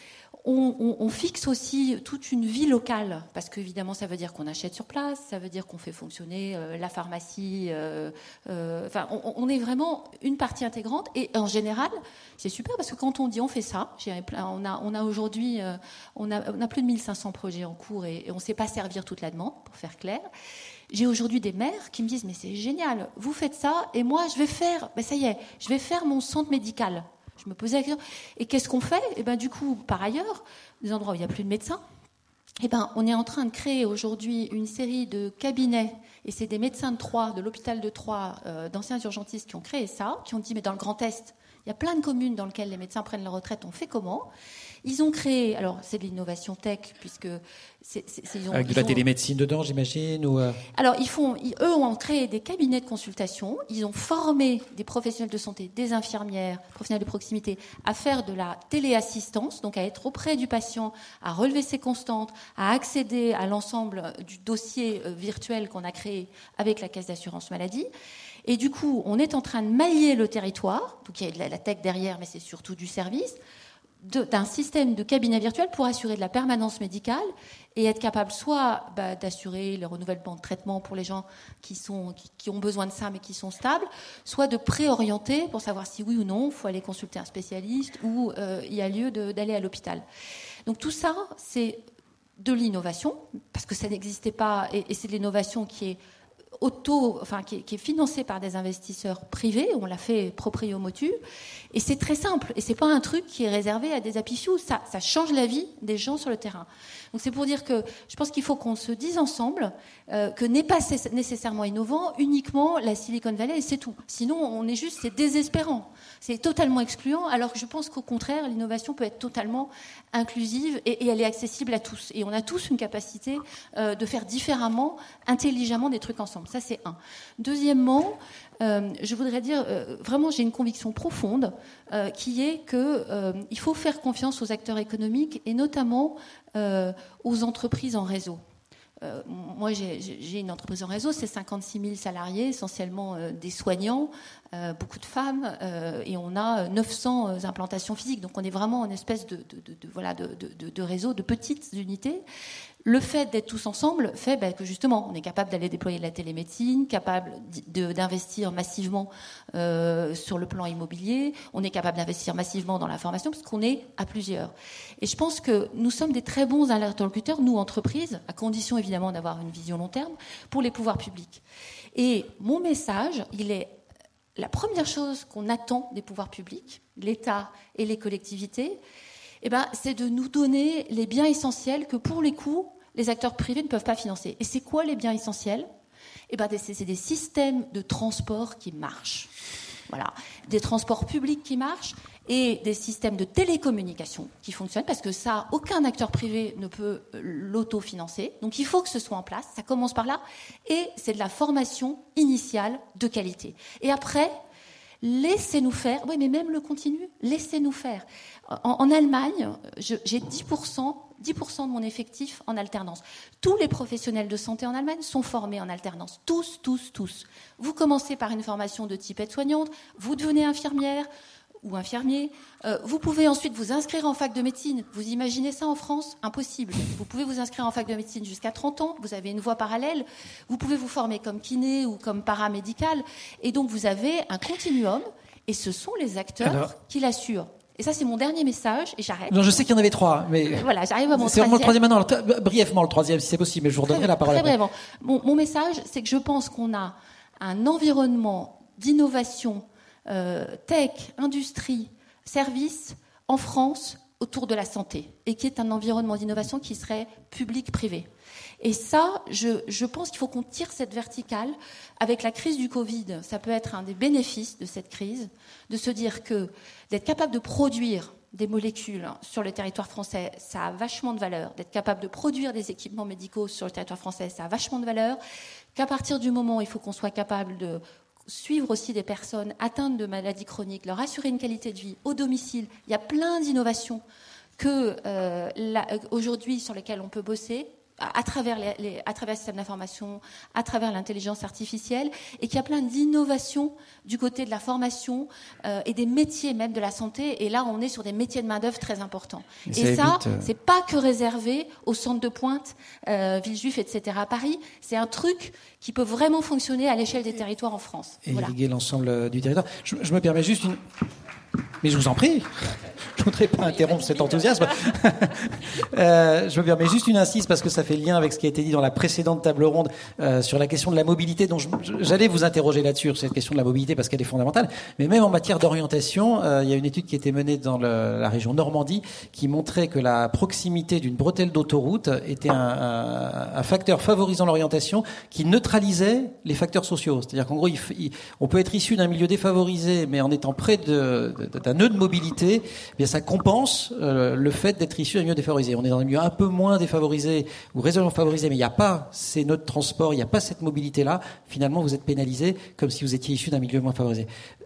[SPEAKER 3] On, on, on fixe aussi toute une vie locale, parce qu'évidemment, ça veut dire qu'on achète sur place, ça veut dire qu'on fait fonctionner euh, la pharmacie. Euh, euh, enfin, on, on est vraiment une partie intégrante. Et en général, c'est super, parce que quand on dit on fait ça, on a, on a aujourd'hui, euh, on, a, on a plus de mille cinq cents projets en cours, et, et on ne sait pas servir toute la demande, pour faire clair. J'ai aujourd'hui des maires qui me disent « mais c'est génial, vous faites ça, et moi, je vais faire, ben ça y est, je vais faire mon centre médical ». Je me posais la question. Et qu'est-ce qu'on fait ? Et ben, du coup, par ailleurs, des endroits où il n'y a plus de médecins, et ben, on est en train de créer aujourd'hui une série de cabinets, et c'est des médecins de Troyes, de l'hôpital de Troyes, euh, d'anciens urgentistes qui ont créé ça, qui ont dit, mais dans le Grand Est, il y a plein de communes dans lesquelles les médecins prennent leur retraite, on fait comment ? Ils ont créé, alors c'est de l'innovation tech, puisque c'est, c'est, c'est, ils ont,
[SPEAKER 1] avec de
[SPEAKER 3] ils
[SPEAKER 1] la
[SPEAKER 3] ont,
[SPEAKER 1] télémédecine dedans, j'imagine, ou euh...
[SPEAKER 3] Alors, ils font, ils, eux ont créé des cabinets de consultation. Ils ont formé des professionnels de santé, des infirmières, professionnels de proximité, à faire de la téléassistance, donc à être auprès du patient, à relever ses constantes, à accéder à l'ensemble du dossier virtuel qu'on a créé avec la Caisse d'assurance maladie. Et du coup, on est en train de mailler le territoire. Donc, il y a de la, la tech derrière, mais c'est surtout du service. De, d'un système de cabinet virtuel pour assurer de la permanence médicale et être capable soit bah, d'assurer le renouvellement de traitement pour les gens qui, sont, qui, qui ont besoin de ça mais qui sont stables, soit de préorienter pour savoir si oui ou non il faut aller consulter un spécialiste ou euh, il y a lieu de, d'aller à l'hôpital. Donc tout ça, c'est de l'innovation, parce que ça n'existait pas, et, et c'est de l'innovation qui est auto, enfin qui est, qui est financé par des investisseurs privés, on l'a fait proprio motu, et c'est très simple, et c'est pas un truc qui est réservé à des happy few, ça, ça change la vie des gens sur le terrain. Donc c'est pour dire que je pense qu'il faut qu'on se dise ensemble euh, que n'est pas nécessairement innovant uniquement la Silicon Valley, et c'est tout. Sinon on est juste, c'est désespérant, c'est totalement excluant, alors que je pense qu'au contraire l'innovation peut être totalement inclusive et, et elle est accessible à tous, et on a tous une capacité euh, de faire différemment, intelligemment des trucs ensemble. Ça, c'est un. Deuxièmement, euh, je voudrais dire, euh, vraiment, j'ai une conviction profonde euh, qui est qu'il euh, faut faire confiance aux acteurs économiques et notamment euh, aux entreprises en réseau. Euh, moi, j'ai, j'ai une entreprise en réseau, c'est cinquante-six mille salariés, essentiellement euh, des soignants, euh, beaucoup de femmes, euh, et on a neuf cents implantations physiques. Donc, on est vraiment en espèce de, de, de, de, voilà, de, de, de réseau, de petites unités. Le fait d'être tous ensemble fait ben, que justement, on est capable d'aller déployer de la télémédecine, capable de, d'investir massivement euh, sur le plan immobilier, on est capable d'investir massivement dans la formation parce qu'on est à plusieurs. Et je pense que nous sommes des très bons interlocuteurs, nous entreprises, à condition évidemment d'avoir une vision long terme, pour les pouvoirs publics. Et mon message, il est la première chose qu'on attend des pouvoirs publics, l'État et les collectivités, eh ben, c'est de nous donner les biens essentiels que, pour les coups, les acteurs privés ne peuvent pas financer. Et c'est quoi les biens essentiels ? Eh ben, c'est des systèmes de transport qui marchent. voilà, des transports publics qui marchent et des systèmes de télécommunication qui fonctionnent, parce que ça, aucun acteur privé ne peut l'autofinancer. Donc il faut que ce soit en place, ça commence par là, et c'est de la formation initiale de qualité. Et après, laissez-nous faire, oui mais même le continu, laissez-nous faire. En, en Allemagne, je, j'ai dix pour cent dix pour cent de mon effectif en alternance. Tous les professionnels de santé en Allemagne sont formés en alternance. Tous, tous, tous. Vous commencez par une formation de type aide-soignante, vous devenez infirmière ou infirmier. Euh, vous pouvez ensuite vous inscrire en fac de médecine. Vous imaginez ça en France ? Impossible. Vous pouvez vous inscrire en fac de médecine jusqu'à trente ans. Vous avez une voie parallèle. Vous pouvez vous former comme kiné ou comme paramédical. Et donc, vous avez un continuum. Et ce sont les acteurs Alors... qui l'assurent. Et ça, c'est mon dernier message, et j'arrête.
[SPEAKER 1] Non, je sais qu'il y en avait trois, mais...
[SPEAKER 3] Voilà, j'arrive à mon
[SPEAKER 1] c'est
[SPEAKER 3] troisième.
[SPEAKER 1] mon troisième maintenant. Alors, brièvement, le troisième, si c'est possible, mais je vous redonnerai la parole
[SPEAKER 3] Très
[SPEAKER 1] après.
[SPEAKER 3] brièvement. Mon, mon message, c'est que je pense qu'on a un environnement d'innovation, euh, tech, industrie, services, en France, autour de la santé, et qui est un environnement d'innovation qui serait public-privé. Et ça, je, je pense qu'il faut qu'on tire cette verticale. Avec la crise du Covid, ça peut être un des bénéfices de cette crise, de se dire que d'être capable de produire des molécules sur le territoire français, ça a vachement de valeur. D'être capable de produire des équipements médicaux sur le territoire français, ça a vachement de valeur. Qu'à partir du moment où il faut qu'on soit capable de suivre aussi des personnes atteintes de maladies chroniques, leur assurer une qualité de vie au domicile, il y a plein d'innovations que euh, là, aujourd'hui sur lesquelles on peut bosser. À travers, les, les, à travers le système d'information, à travers l'intelligence artificielle, et qu'il y a plein d'innovations du côté de la formation euh, et des métiers même de la santé. Et là, on est sur des métiers de main-d'œuvre très importants. Et, et ça, évite, euh... c'est pas que réservé aux centres de pointe, euh, Villejuif, et cetera à Paris. C'est un truc qui peut vraiment fonctionner à l'échelle des territoires en France.
[SPEAKER 1] Et
[SPEAKER 3] voilà.
[SPEAKER 1] Liguer l'ensemble du territoire. Je, je me permets juste une... Mais je vous en prie, je ne voudrais pas interrompre cet enthousiasme. euh, je me permets juste une insiste parce que ça fait lien avec ce qui a été dit dans la précédente table ronde euh, sur la question de la mobilité. Donc je, j'allais vous interroger là-dessus, sur cette question de la mobilité, parce qu'elle est fondamentale. Mais même en matière d'orientation, euh, il y a une étude qui a été menée dans le, la région Normandie qui montrait que la proximité d'une bretelle d'autoroute était un, un, un facteur favorisant l'orientation qui neutralisait les facteurs sociaux. C'est-à-dire qu'en gros, il, il, on peut être issu d'un milieu défavorisé, mais en étant près de, de, d'un nœud de mobilité, eh bien ça compense euh, le fait d'être issu d'un milieu défavorisé. On est dans un milieu un peu moins défavorisé ou raisonnablement favorisé, mais il n'y a pas ces nœuds de transport, il n'y a pas cette mobilité-là. Finalement, vous êtes pénalisé comme si vous étiez issu d'un milieu moins favorisé.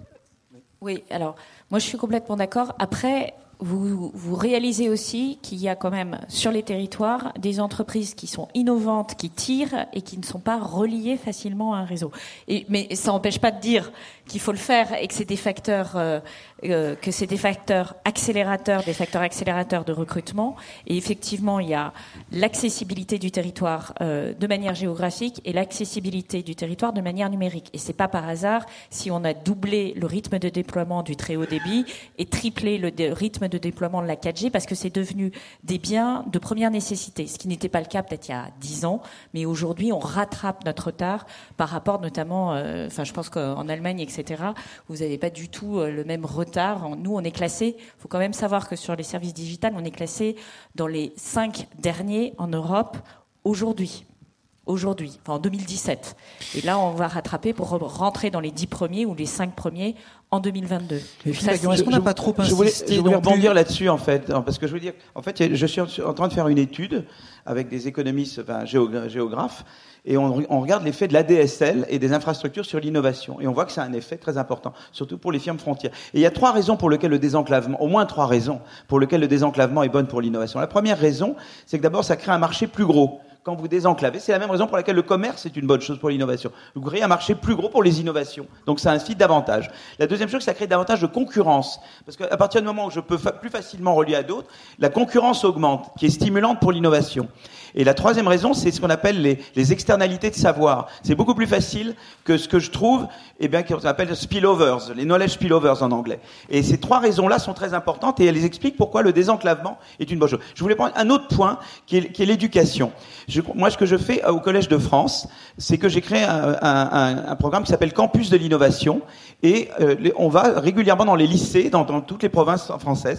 [SPEAKER 5] Oui, alors, moi je suis complètement d'accord. Après, vous, vous réalisez aussi qu'il y a quand même sur les territoires des entreprises qui sont innovantes, qui tirent et qui ne sont pas reliées facilement à un réseau. Et, mais ça n'empêche pas de dire qu'il faut le faire et que c'est des facteurs, euh, euh, que c'est des facteurs accélérateurs, des facteurs accélérateurs de recrutement. Et effectivement, il y a l'accessibilité du territoire euh, de manière géographique et l'accessibilité du territoire de manière numérique. Et c'est pas par hasard si on a doublé le rythme de déploiement du très haut débit et triplé le dé- rythme de déploiement de la quatre G, parce que c'est devenu des biens de première nécessité, ce qui n'était pas le cas peut-être il y a dix ans, mais aujourd'hui on rattrape notre retard par rapport notamment, euh, enfin je pense qu'en Allemagne, et cetera, vous n'avez pas du tout euh, le même retard. Nous, on est classé, il faut quand même savoir que sur les services digitales, on est classé dans les cinq derniers en Europe aujourd'hui. Aujourd'hui, enfin en deux mille dix-sept. Et là, on va rattraper pour rentrer dans les dix premiers ou les cinq premiers en deux mille vingt-deux.
[SPEAKER 1] Mais ça, est-ce qu'on n'a pas trop insisté?
[SPEAKER 2] Je voulais, je voulais rebondir là-dessus, en fait, parce que je veux dire, en fait, je suis en train de faire une étude avec des économistes, enfin, géographes, et on, on regarde l'effet de l'A D S L et des infrastructures sur l'innovation. Et on voit que c'est un effet très important, surtout pour les firmes frontières. Et il y a trois raisons pour lesquelles le désenclavement, au moins trois raisons, pour lesquelles le désenclavement est bon pour l'innovation. La première raison, c'est que d'abord, ça crée un marché plus gros. Quand vous désenclavez, c'est la même raison pour laquelle le commerce est une bonne chose pour l'innovation. Vous créez un marché plus gros pour les innovations. Donc ça incite davantage. La deuxième chose, c'est que ça crée davantage de concurrence. Parce qu'à partir du moment où je peux fa- plus facilement relier à d'autres, la concurrence augmente, qui est stimulante pour l'innovation. Et la troisième raison, c'est ce qu'on appelle les, les externalités de savoir. C'est beaucoup plus facile que ce que je trouve, eh bien, qu'on appelle spillovers, les knowledge spillovers en anglais. Et ces trois raisons-là sont très importantes et elles expliquent pourquoi le désenclavement est une bonne chose. Je voulais prendre un autre point qui est, qui est l'éducation. Je, moi, ce que je fais au Collège de France, c'est que j'ai créé un, un, un, un programme qui s'appelle Campus de l'innovation et euh, on va régulièrement dans les lycées, dans, dans toutes les provinces françaises,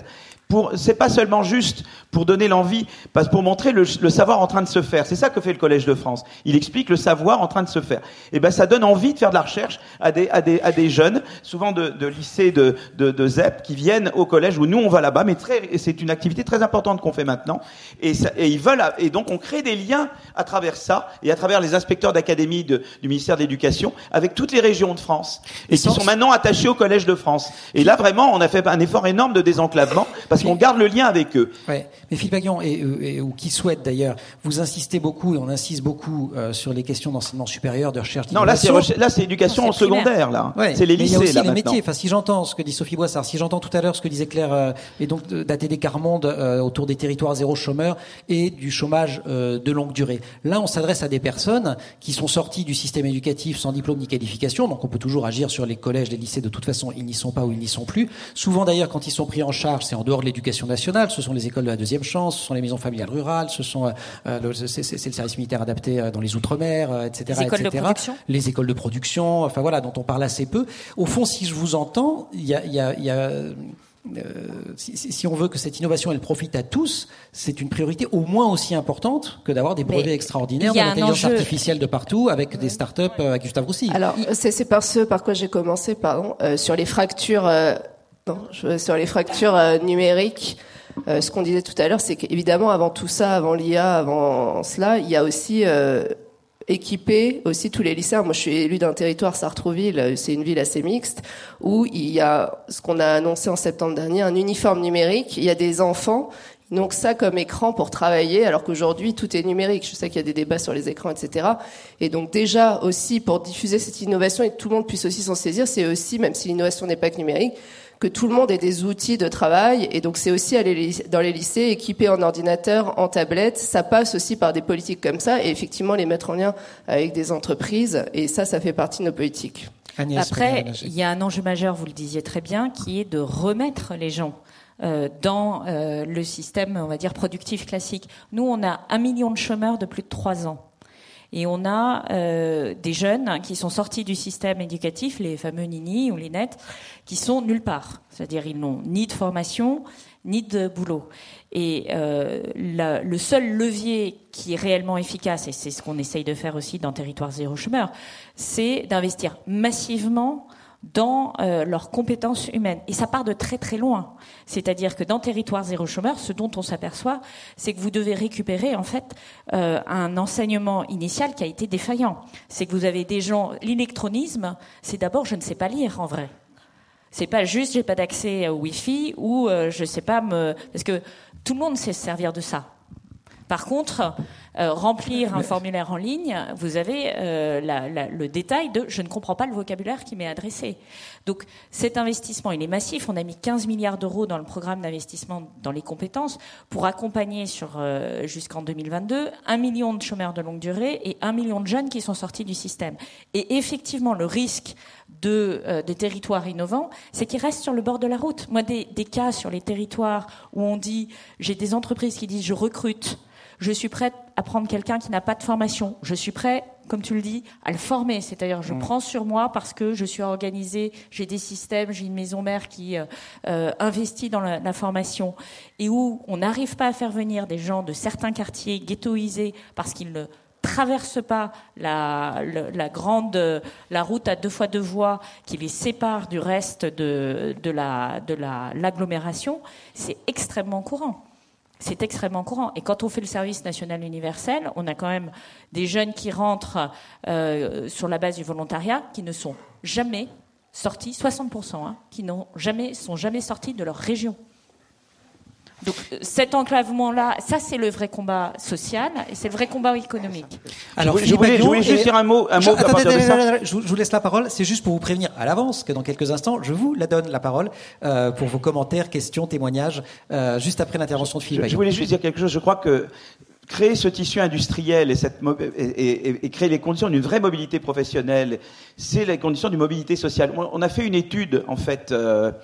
[SPEAKER 2] Pour, c'est pas seulement juste pour donner l'envie, parce pour montrer le, le savoir en train de se faire. C'est ça que fait le Collège de France. Il explique le savoir en train de se faire. Et ben, ça donne envie de faire de la recherche à des, à des, à des jeunes, souvent de, de lycées de, de, de Z E P, qui viennent au collège où nous on va là-bas, mais très, et c'est une activité très importante qu'on fait maintenant. Et, ça, et ils veulent, et donc on crée des liens à travers ça et à travers les inspecteurs d'académie de, du ministère de l'Éducation avec toutes les régions de France et qui sont maintenant attachés au Collège de France. Et là vraiment, on a fait un effort énorme de désenclavement. Parce qu'on garde le lien avec eux.
[SPEAKER 1] Ouais. Mais Philippe Aghion, et, et, ou qui souhaite d'ailleurs, vous insistez beaucoup, et on insiste beaucoup euh, sur les questions d'enseignement supérieur, de recherche,
[SPEAKER 2] non, là c'est, là c'est éducation non, c'est secondaire, là.
[SPEAKER 1] Ouais.
[SPEAKER 2] C'est les lycées,
[SPEAKER 1] mais il y a aussi
[SPEAKER 2] là,
[SPEAKER 1] les
[SPEAKER 2] maintenant.
[SPEAKER 1] métiers. Enfin, si j'entends ce que dit Sophie Boissard, si j'entends tout à l'heure ce que disait Claire, euh, et donc d'A T D Carmonde euh, autour des territoires zéro chômeur et du chômage euh, de longue durée. Là, on s'adresse à des personnes qui sont sorties du système éducatif sans diplôme ni qualification, donc on peut toujours agir sur les collèges, les lycées, de toute façon, ils n'y sont pas ou ils n'y sont plus. Souvent d'ailleurs, quand ils sont pris en charge, c'est en dehors de l'éducation nationale. Ce sont les écoles de la deuxième chance, ce sont les maisons familiales rurales, ce sont euh, le, c'est, c'est le service militaire adapté dans les outre-mer, euh, et cetera,
[SPEAKER 5] les écoles
[SPEAKER 1] et cetera.
[SPEAKER 5] de production,
[SPEAKER 1] les écoles de production, enfin voilà, dont on parle assez peu. Au fond, si je vous entends, il y a, il y a, il y a euh, si, si on veut que cette innovation elle profite à tous, c'est une priorité au moins aussi importante que d'avoir des brevets Mais extraordinaires de l'intelligence enjeu... artificielle de partout avec des startups euh, avec Gustave Roussy.
[SPEAKER 4] Alors c'est, c'est par ce par quoi j'ai commencé, pardon, euh, sur les fractures, euh, non, je, sur les fractures euh, numériques. Euh, ce qu'on disait tout à l'heure, c'est qu'évidemment, avant tout ça, avant l'I A, avant cela, il y a aussi euh, équipé aussi tous les lycéens. Moi, je suis élue d'un territoire, Sartrouville, c'est une ville assez mixte, où il y a ce qu'on a annoncé en septembre dernier, un uniforme numérique. Il y a des enfants qui n'ont que ça comme écran pour travailler, alors qu'aujourd'hui, tout est numérique. Je sais qu'il y a des débats sur les écrans, et cetera. Et donc déjà, aussi, pour diffuser cette innovation et que tout le monde puisse aussi s'en saisir, c'est aussi, même si l'innovation n'est pas que numérique, que tout le monde ait des outils de travail, et donc c'est aussi aller dans les lycées équipés en ordinateur, en tablette. Ça passe aussi par des politiques comme ça, et effectivement les mettre en lien avec des entreprises, et ça, ça fait partie de nos politiques.
[SPEAKER 5] Agnès, Après, il y a un enjeu majeur, vous le disiez très bien, qui est de remettre les gens euh, dans euh, le système, on va dire, productif classique. Nous, on a un million de chômeurs de plus de trois ans. Et on a euh, des jeunes qui sont sortis du système éducatif, les fameux Nini ou les N E T, qui sont nulle part. C'est-à-dire ils n'ont ni de formation, ni de boulot. Et euh, la, le seul levier qui est réellement efficace, et c'est ce qu'on essaye de faire aussi dans Territoire Zéro Chômeur, c'est d'investir massivement dans euh, leurs compétences humaines. Et ça part de très très loin. C'est-à-dire que dans Territoire Zéro Chômeur, ce dont on s'aperçoit, c'est que vous devez récupérer en fait euh, un enseignement initial qui a été défaillant. C'est que vous avez des gens... L'électronisme, c'est d'abord je ne sais pas lire en vrai. C'est pas juste j'ai pas d'accès au Wi-Fi ou euh, je sais pas me... Parce que tout le monde sait se servir de ça. Par contre, euh, remplir un formulaire en ligne, vous avez euh, la, la, le détail de « je ne comprends pas le vocabulaire qui m'est adressé ». Donc cet investissement, il est massif. On a mis quinze milliards d'euros dans le programme d'investissement dans les compétences pour accompagner sur euh, jusqu'en deux mille vingt-deux un million de chômeurs de longue durée et un million de jeunes qui sont sortis du système. Et effectivement, le risque de, euh, des territoires innovants, c'est qu'ils restent sur le bord de la route. Moi, des, des cas sur les territoires où on dit « j'ai des entreprises qui disent « je recrute ». Je suis prête à prendre quelqu'un qui n'a pas de formation. Je suis prêt, comme tu le dis, à le former. C'est-à-dire, je mmh. prends sur moi parce que je suis organisée, j'ai des systèmes, j'ai une maison mère qui euh, euh, investit dans la, la formation et où on n'arrive pas à faire venir des gens de certains quartiers ghettoisés parce qu'ils ne traversent pas la, la, la grande, la route à deux fois deux voies qui les sépare du reste de, de la, de la, l'agglomération. C'est extrêmement courant. C'est extrêmement courant. Et quand on fait le service national universel, on a quand même des jeunes qui rentrent euh, sur la base du volontariat qui ne sont jamais sortis, soixante pour cent, hein, qui n'ont jamais, sont jamais sortis de leur région. Donc cet enclavement-là, ça c'est le vrai combat social et c'est le vrai combat économique.
[SPEAKER 1] Alors,
[SPEAKER 2] je voulais, je voulais juste dire un mot, un
[SPEAKER 1] je,
[SPEAKER 2] mot à
[SPEAKER 1] attendez,
[SPEAKER 2] partir de ça.
[SPEAKER 1] je, je vous laisse la parole. C'est juste pour vous prévenir à l'avance que dans quelques instants, je vous la donne la parole euh, pour vos commentaires, questions, témoignages, euh, juste après l'intervention de Philippe.
[SPEAKER 2] Je, je voulais juste dire quelque chose. Je crois que créer ce tissu industriel et, cette mo- et, et, et créer les conditions d'une vraie mobilité professionnelle, c'est les conditions d'une mobilité sociale. On a fait une étude en fait. Euh,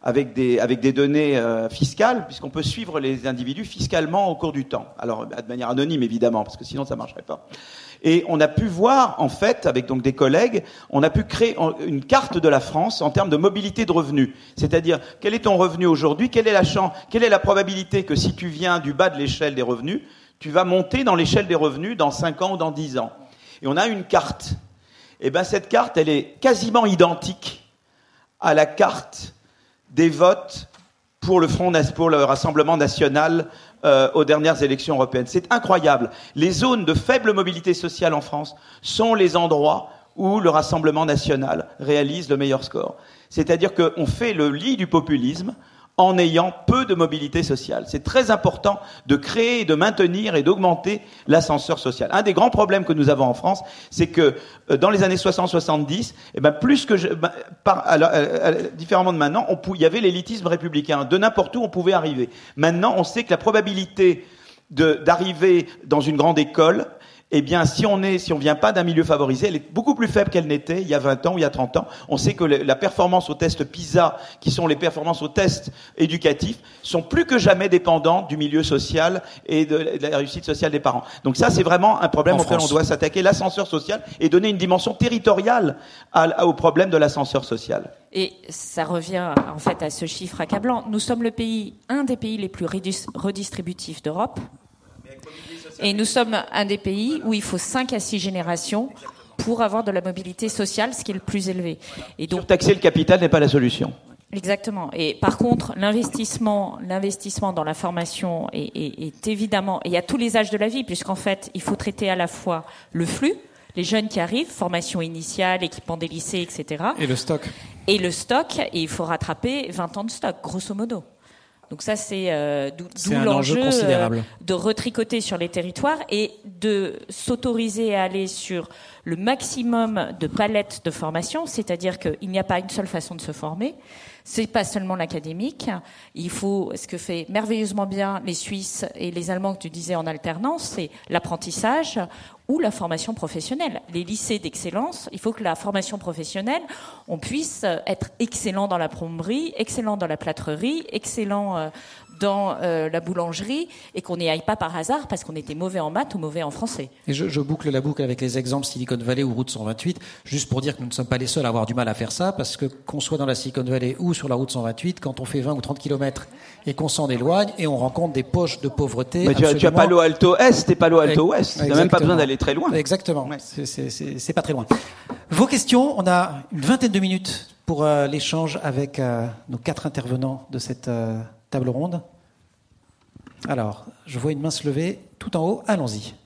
[SPEAKER 2] avec des, avec des données euh, fiscales, puisqu'on peut suivre les individus fiscalement au cours du temps. Alors, de manière anonyme, évidemment, parce que sinon ça marcherait pas. Et on a pu voir, en fait, avec donc des collègues, on a pu créer une carte de la France en termes de mobilité de revenus. C'est-à-dire, quel est ton revenu aujourd'hui, quelle est la chance, quelle est la probabilité que si tu viens du bas de l'échelle des revenus, tu vas monter dans l'échelle des revenus dans cinq ans ou dans dix ans. Et on a une carte. Et ben, cette carte, elle est quasiment identique à la carte des votes pour le Front, pour le Rassemblement national euh, aux dernières élections européennes. C'est incroyable. Les zones de faible mobilité sociale en France sont les endroits où le Rassemblement national réalise le meilleur score. C'est-à-dire qu'on fait le lit du populisme en ayant peu de mobilité sociale. C'est très important de créer, de maintenir et d'augmenter l'ascenseur social. Un des grands problèmes que nous avons en France, c'est que euh, dans les années soixante soixante-dix, eh ben, plus que je, ben, par, alors, euh, différemment de maintenant, on pou, il y avait l'élitisme républicain. De n'importe où, on pouvait arriver. Maintenant, on sait que la probabilité de, d'arriver dans une grande école, eh bien, si on est, si on vient pas d'un milieu favorisé, elle est beaucoup plus faible qu'elle n'était il y a vingt ans ou il y a trente ans. On sait que la performance aux tests PISA, qui sont les performances aux tests éducatifs, sont plus que jamais dépendantes du milieu social et de la réussite sociale des parents. Donc ça, c'est vraiment un problème auquel on doit s'attaquer, l'ascenseur social, et donner une dimension territoriale à, à, au problème de l'ascenseur social.
[SPEAKER 5] Et ça revient en fait à ce chiffre accablant. Nous sommes le pays, un des pays les plus redistributifs d'Europe. Et nous sommes un des pays où il faut cinq à six générations pour avoir de la mobilité sociale, ce qui est le plus élevé. Et donc,
[SPEAKER 2] surtaxer le capital n'est pas la solution.
[SPEAKER 5] Exactement. Et par contre, l'investissement, l'investissement dans la formation est, est, est évidemment, et à tous les âges de la vie, puisqu'en fait, il faut traiter à la fois le flux, les jeunes qui arrivent, formation initiale, équipement des lycées, et cetera.
[SPEAKER 1] Et le stock.
[SPEAKER 5] Et le stock, et il faut rattraper vingt ans de stock, grosso modo. Donc ça, c'est euh, d'où, d'où l'enjeu euh, de retricoter sur les territoires et de s'autoriser à aller sur le maximum de palettes de formation, c'est-à-dire qu'il n'y a pas une seule façon de se former. C'est pas seulement l'académique. Il faut, ce que fait merveilleusement bien les Suisses et les Allemands que tu disais en alternance, c'est l'apprentissage ou la formation professionnelle. Les lycées d'excellence, il faut que la formation professionnelle, on puisse être excellent dans la plomberie, excellent dans la plâtrerie, excellent euh, dans euh, la boulangerie, et qu'on n'y aille pas par hasard parce qu'on était mauvais en maths ou mauvais en français.
[SPEAKER 1] Et je, je boucle la boucle avec les exemples Silicon Valley ou route cent vingt-huit, juste pour dire que nous ne sommes pas les seuls à avoir du mal à faire ça, parce que qu'on soit dans la Silicon Valley ou sur la route cent vingt-huit, quand on fait vingt ou trente kilomètres et qu'on s'en éloigne, et on rencontre des poches de pauvreté.
[SPEAKER 2] Mais tu as, tu as Palo Alto Est et Palo Alto Ouest. Tu n'as même pas besoin d'aller très loin.
[SPEAKER 1] Exactement. Ouais. C'est, c'est, c'est, c'est pas très loin. Vos questions, on a une vingtaine de minutes pour euh, l'échange avec euh, nos quatre intervenants de cette euh, table ronde. Alors, je vois une main se lever tout en haut. Allons-y.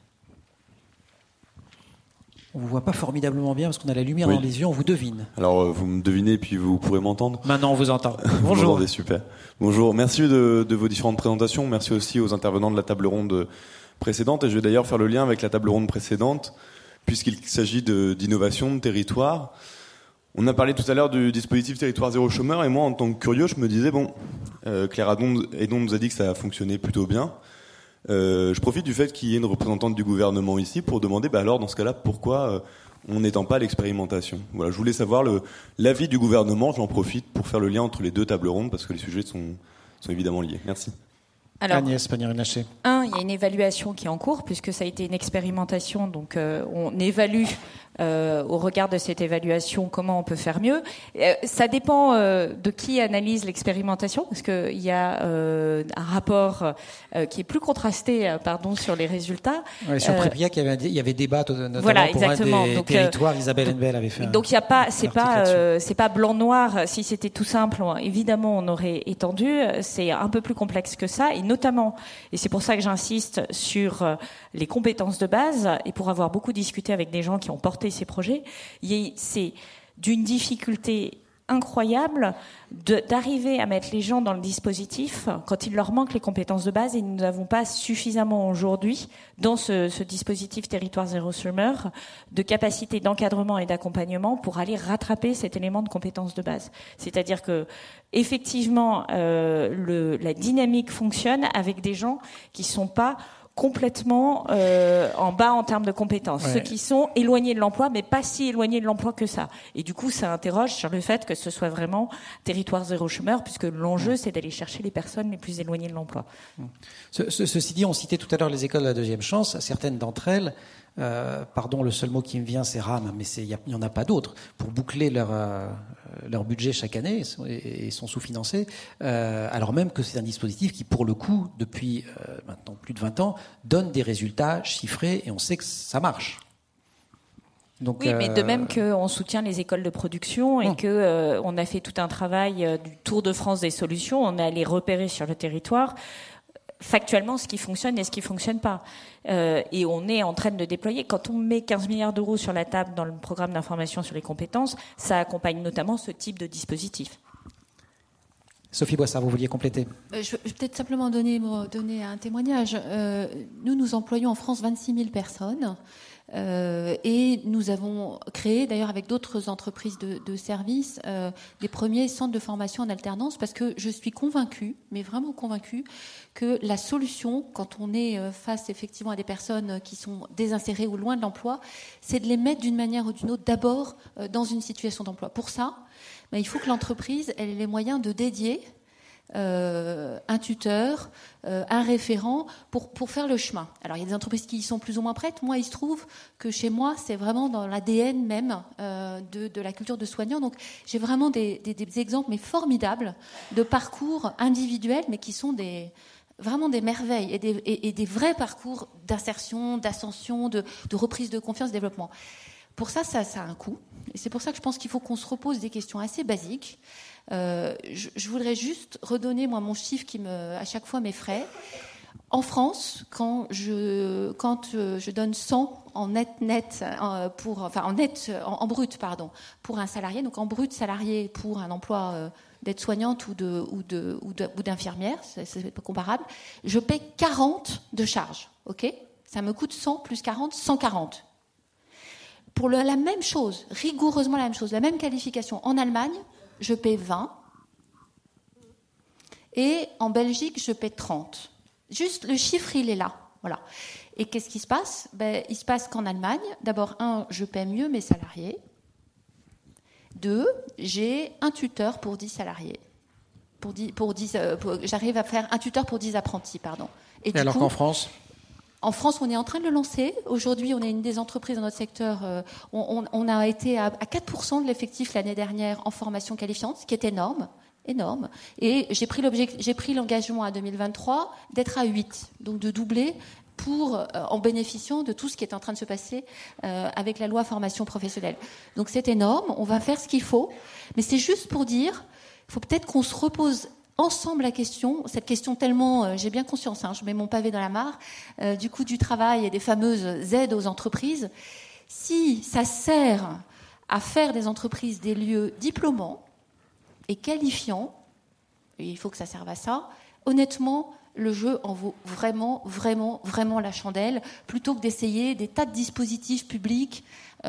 [SPEAKER 1] On vous voit pas formidablement bien parce qu'on a la lumière oui. dans les yeux, on vous devine.
[SPEAKER 6] Alors, euh, vous me devinez et puis vous pourrez m'entendre.
[SPEAKER 1] Maintenant, on vous entend.
[SPEAKER 6] Bonjour. Vous
[SPEAKER 1] Bonjour.
[SPEAKER 6] m'entendez, super. Bonjour. Merci de, de vos différentes présentations. Merci aussi aux intervenants de la table ronde précédente. Et je vais d'ailleurs faire le lien avec la table ronde précédente, puisqu'il s'agit de, d'innovation, de territoire. On a parlé tout à l'heure du dispositif territoire zéro chômeur, et moi, en tant que curieux, je me disais, bon, euh, Claire Hédon nous a dit que ça a fonctionné plutôt bien. Euh, je profite du fait qu'il y ait une représentante du gouvernement ici pour demander, bah alors, dans ce cas-là, pourquoi euh, on n'étend pas l'expérimentation. Voilà, je voulais savoir le, l'avis du gouvernement, j'en profite pour faire le lien entre les deux tables rondes, parce que les sujets sont, sont évidemment liés. Merci.
[SPEAKER 5] Alors,
[SPEAKER 1] Agnès Pannier-Runacher.
[SPEAKER 5] Un, il y a une évaluation qui est en cours, puisque ça a été une expérimentation, donc euh, on évalue euh, au regard de cette évaluation comment on peut faire mieux. Euh, ça dépend euh, de qui analyse l'expérimentation, parce qu'il y a euh, un rapport euh, qui est plus contrasté, euh, pardon, sur les résultats.
[SPEAKER 1] Ouais, sur euh, Prépia, il y avait, il y avait débat notamment
[SPEAKER 5] voilà,
[SPEAKER 1] pour
[SPEAKER 5] exactement.
[SPEAKER 1] un des
[SPEAKER 5] donc,
[SPEAKER 1] territoires.
[SPEAKER 5] Euh,
[SPEAKER 1] Isabelle Henbel avait fait.
[SPEAKER 5] Donc il y a pas, c'est pas, euh, c'est pas blanc-noir. Si c'était tout simple, évidemment, on aurait étendu. C'est un peu plus complexe que ça, et notamment, et c'est pour ça que j'insiste sur les compétences de base, et pour avoir beaucoup discuté avec des gens qui ont porté ces projets, c'est d'une difficulté incroyable de, d'arriver à mettre les gens dans le dispositif quand il leur manque les compétences de base, et nous n'avons pas suffisamment aujourd'hui dans ce, ce dispositif territoire zéro chômeur de capacité d'encadrement et d'accompagnement pour aller rattraper cet élément de compétences de base. C'est-à-dire que effectivement euh, le, la dynamique fonctionne avec des gens qui sont pas complètement euh, en bas en termes de compétences.
[SPEAKER 1] Ouais.
[SPEAKER 5] Ceux qui sont éloignés de l'emploi, mais pas si éloignés de l'emploi que ça. Et du coup, ça interroge sur le fait que ce soit vraiment territoire zéro chômeur, puisque l'enjeu, c'est d'aller chercher les personnes les plus éloignées de l'emploi.
[SPEAKER 1] Ce, ce, ceci dit, on citait tout à l'heure les écoles de la deuxième chance. Certaines d'entre elles, euh, pardon, le seul mot qui me vient, c'est rame, mais il n'y en a pas d'autres. Pour boucler leur, euh, leur budget chaque année, et, et sont sous-financés, euh, alors même que c'est un dispositif qui, pour le coup, depuis euh, maintenant plus de vingt ans, donne des résultats chiffrés, et on sait que ça marche. Donc,
[SPEAKER 5] oui, mais de
[SPEAKER 1] euh...
[SPEAKER 5] même qu'on soutient les écoles de production et
[SPEAKER 1] hum.
[SPEAKER 5] que euh, on a fait tout un travail euh, du Tour de France des solutions, on est allé repérer sur le territoire factuellement ce qui fonctionne et ce qui fonctionne pas. Euh, et on est en train de déployer. Quand on met quinze milliards d'euros sur la table dans le programme d'information sur les compétences, ça accompagne notamment ce type de dispositif.
[SPEAKER 1] Sophie Boissard, vous vouliez compléter ?
[SPEAKER 3] euh, Je vais peut-être simplement donner, donner un témoignage. Euh, nous, nous employons en France vingt-six mille personnes. Euh, et nous avons créé, d'ailleurs avec d'autres entreprises de, de services, euh, des premiers centres de formation en alternance, parce que je suis convaincue, mais vraiment convaincue, que la solution, quand on est face effectivement à des personnes qui sont désinsérées ou loin de l'emploi, c'est de les mettre d'une manière ou d'une autre d'abord euh, dans une situation d'emploi. Pour ça, ben, il faut que l'entreprise ait les moyens de dédier Euh, un tuteur, euh, un référent pour, pour faire le chemin. Alors il y a des entreprises qui y sont plus ou moins prêtes. Moi, il se trouve que chez moi, c'est vraiment dans l'A D N même euh, de, de la culture de soignant. Donc j'ai vraiment des, des, des exemples mais formidables de parcours individuels, mais qui sont des vraiment des merveilles et des, et, et des vrais parcours d'insertion, d'ascension, de, de reprise de confiance, de développement. Pour ça, ça, ça a un coût. Et c'est pour ça que je pense qu'il faut qu'on se repose des questions assez basiques. Euh, je, je voudrais juste redonner moi mon chiffre qui me à chaque fois m'effraie. En France, quand je quand je donne cent en net net pour enfin en net en, en brut pardon pour un salarié, donc en brut salarié pour un emploi euh, d'aide-soignante ou de ou de ou, de, ou d'infirmière, c'est, c'est pas comparable. Je paie quarante de charges, ok ? Ça me coûte cent plus quarante, cent quarante. Pour le, la même chose, rigoureusement la même chose, la même qualification en Allemagne. Je paie vingt et en Belgique, je paie trente. Juste le chiffre, il est là. Voilà. Et qu'est-ce qui se passe ? Ben, il se passe qu'en Allemagne, d'abord, un, je paie mieux mes salariés. Deux, j'ai un tuteur pour dix salariés. Pour dix, pour dix, pour, j'arrive à faire un tuteur pour dix apprentis, pardon. Et, et
[SPEAKER 1] alors
[SPEAKER 3] coup,
[SPEAKER 1] qu'en France ?
[SPEAKER 3] En France, on est en train de le lancer. Aujourd'hui, on est une des entreprises dans notre secteur. Euh, on, on, on a été à, à quatre pour cent de l'effectif l'année dernière en formation qualifiante, ce qui est énorme, énorme. Et j'ai pris, j'ai pris l'engagement à deux mille vingt-trois d'être à huit, donc de doubler pour, euh, en bénéficiant de tout ce qui est en train de se passer euh, avec la loi formation professionnelle. Donc c'est énorme, on va faire ce qu'il faut. Mais c'est juste pour dire, il faut peut-être qu'on se repose ensemble la question, cette question tellement, euh, j'ai bien conscience, hein, je mets mon pavé dans la mare, euh, du coût du travail et des fameuses aides aux entreprises. Si ça sert à faire des entreprises des lieux diplômants et qualifiants, et il faut que ça serve à ça, honnêtement, le jeu en vaut vraiment, vraiment, vraiment la chandelle, plutôt que d'essayer des tas de dispositifs publics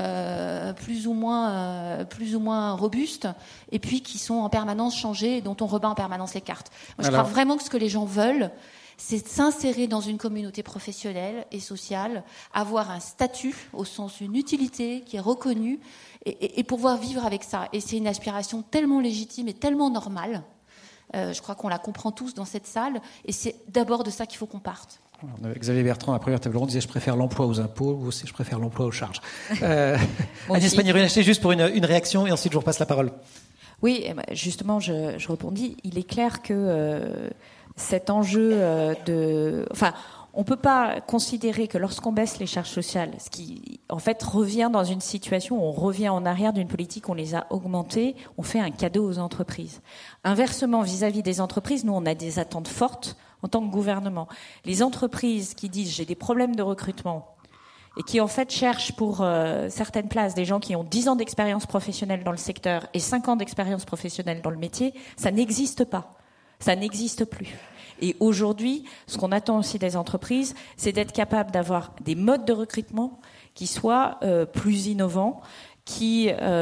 [SPEAKER 3] euh, plus ou moins, euh, plus ou moins robustes, et puis qui sont en permanence changés et dont on rebat en permanence les cartes. Moi, je
[SPEAKER 1] Alors...
[SPEAKER 3] crois vraiment que ce que les gens veulent, c'est s'insérer dans une communauté professionnelle et sociale, avoir un statut au sens d'une utilité qui est reconnue, et, et, et pouvoir vivre avec ça. Et c'est une aspiration tellement légitime et tellement normale. Euh, je crois qu'on la comprend tous dans cette salle, et c'est d'abord de ça qu'il faut qu'on parte.
[SPEAKER 1] Xavier Bertrand, à la première table ronde, disait « Je préfère l'emploi aux impôts », ou aussi « Je préfère l'emploi aux charges euh, ». Agnès Pannier-Runacher, juste pour une, une réaction, et ensuite je vous repasse la parole.
[SPEAKER 5] Oui, justement, je, je répondis. Il est clair que euh, cet enjeu euh, de... Enfin, on ne peut pas considérer que lorsqu'on baisse les charges sociales, ce qui en fait revient dans une situation où on revient en arrière d'une politique, on les a augmentées, on fait un cadeau aux entreprises. Inversement, vis-à-vis des entreprises, nous on a des attentes fortes en tant que gouvernement. Les entreprises qui disent j'ai des problèmes de recrutement et qui en fait cherchent pour euh, certaines places des gens qui ont dix ans d'expérience professionnelle dans le secteur et cinq ans d'expérience professionnelle dans le métier, ça n'existe pas. Ça n'existe plus. Et aujourd'hui, ce qu'on attend aussi des entreprises, c'est d'être capable d'avoir des modes de recrutement qui soient euh, plus innovants, qui euh,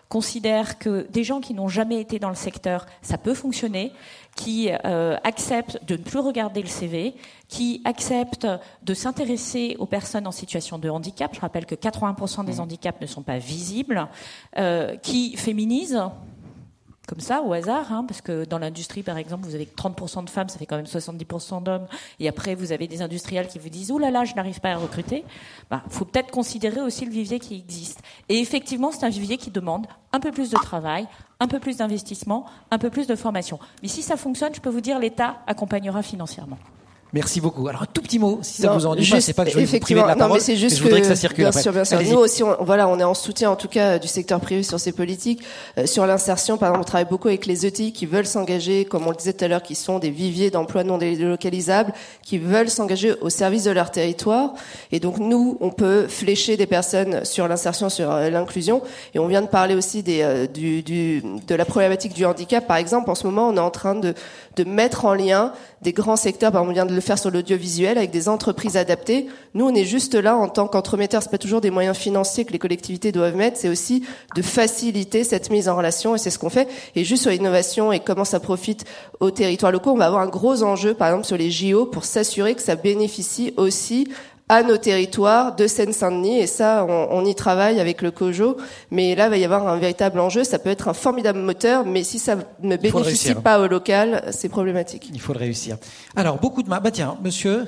[SPEAKER 5] considèrent que des gens qui n'ont jamais été dans le secteur, ça peut fonctionner, qui euh, acceptent de ne plus regarder le C V, qui acceptent de s'intéresser aux personnes en situation de handicap. Je rappelle que quatre-vingts pour cent des handicaps ne sont pas visibles, euh, qui féminisent, comme ça, au hasard, hein, parce que dans l'industrie, par exemple, vous avez trente pour cent de femmes, ça fait quand même soixante-dix pour cent d'hommes, et après, vous avez des industriels qui vous disent « Oh là là, je n'arrive pas à recruter ». Bah, faut peut-être considérer aussi le vivier qui existe. Et effectivement, c'est un vivier qui demande un peu plus de travail, un peu plus d'investissement, un peu plus de formation. Mais si ça fonctionne, je peux vous dire, l'État accompagnera financièrement.
[SPEAKER 1] Merci beaucoup. Alors un tout petit mot, si ça
[SPEAKER 4] non,
[SPEAKER 1] vous ennuie pas, c'est pas que je vais vous priver de la
[SPEAKER 4] non,
[SPEAKER 1] parole,
[SPEAKER 4] mais c'est juste
[SPEAKER 1] mais je voudrais
[SPEAKER 4] que,
[SPEAKER 1] que ça circule
[SPEAKER 4] bien
[SPEAKER 1] après.
[SPEAKER 4] sûr, bien sûr.
[SPEAKER 1] Allez-y.
[SPEAKER 4] Nous aussi, on, voilà, on est en soutien, en tout cas, du secteur privé sur ces politiques. Euh, sur l'insertion, par exemple, on travaille beaucoup avec les E T I qui veulent s'engager, comme on le disait tout à l'heure, qui sont des viviers d'emplois non délocalisables, qui veulent s'engager au service de leur territoire. Et donc, nous, on peut flécher des personnes sur l'insertion, sur euh, l'inclusion. Et on vient de parler aussi des, euh, du, du, de la problématique du handicap. Par exemple, en ce moment, on est en train de, de mettre en lien des grands secteurs. Par exemple, on vient de le faire sur l'audiovisuel, avec des entreprises adaptées. Nous, on est juste là en tant qu'entremetteurs. C'est pas toujours des moyens financiers que les collectivités doivent mettre, c'est aussi de faciliter cette mise en relation, et c'est ce qu'on fait. Et juste sur l'innovation et comment ça profite aux territoires locaux, on va avoir un gros enjeu, par exemple, sur les J O, pour s'assurer que ça bénéficie aussi à nos territoires de Seine-Saint-Denis, et ça, on, on y travaille avec le COJO, mais là, il va y avoir un véritable enjeu. Ça peut être un formidable moteur, mais si ça ne bénéficie pas au local, c'est problématique.
[SPEAKER 1] Il faut le réussir. Alors, beaucoup de... Ma... Bah tiens, monsieur.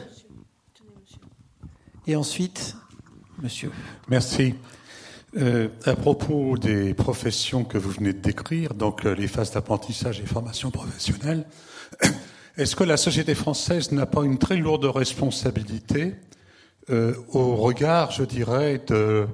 [SPEAKER 1] Et ensuite, monsieur.
[SPEAKER 7] Merci. Euh, à propos des professions que vous venez de décrire, donc euh, les phases d'apprentissage et formation professionnelle, est-ce que la société française n'a pas une très lourde responsabilité euh, au regard, je dirais, de,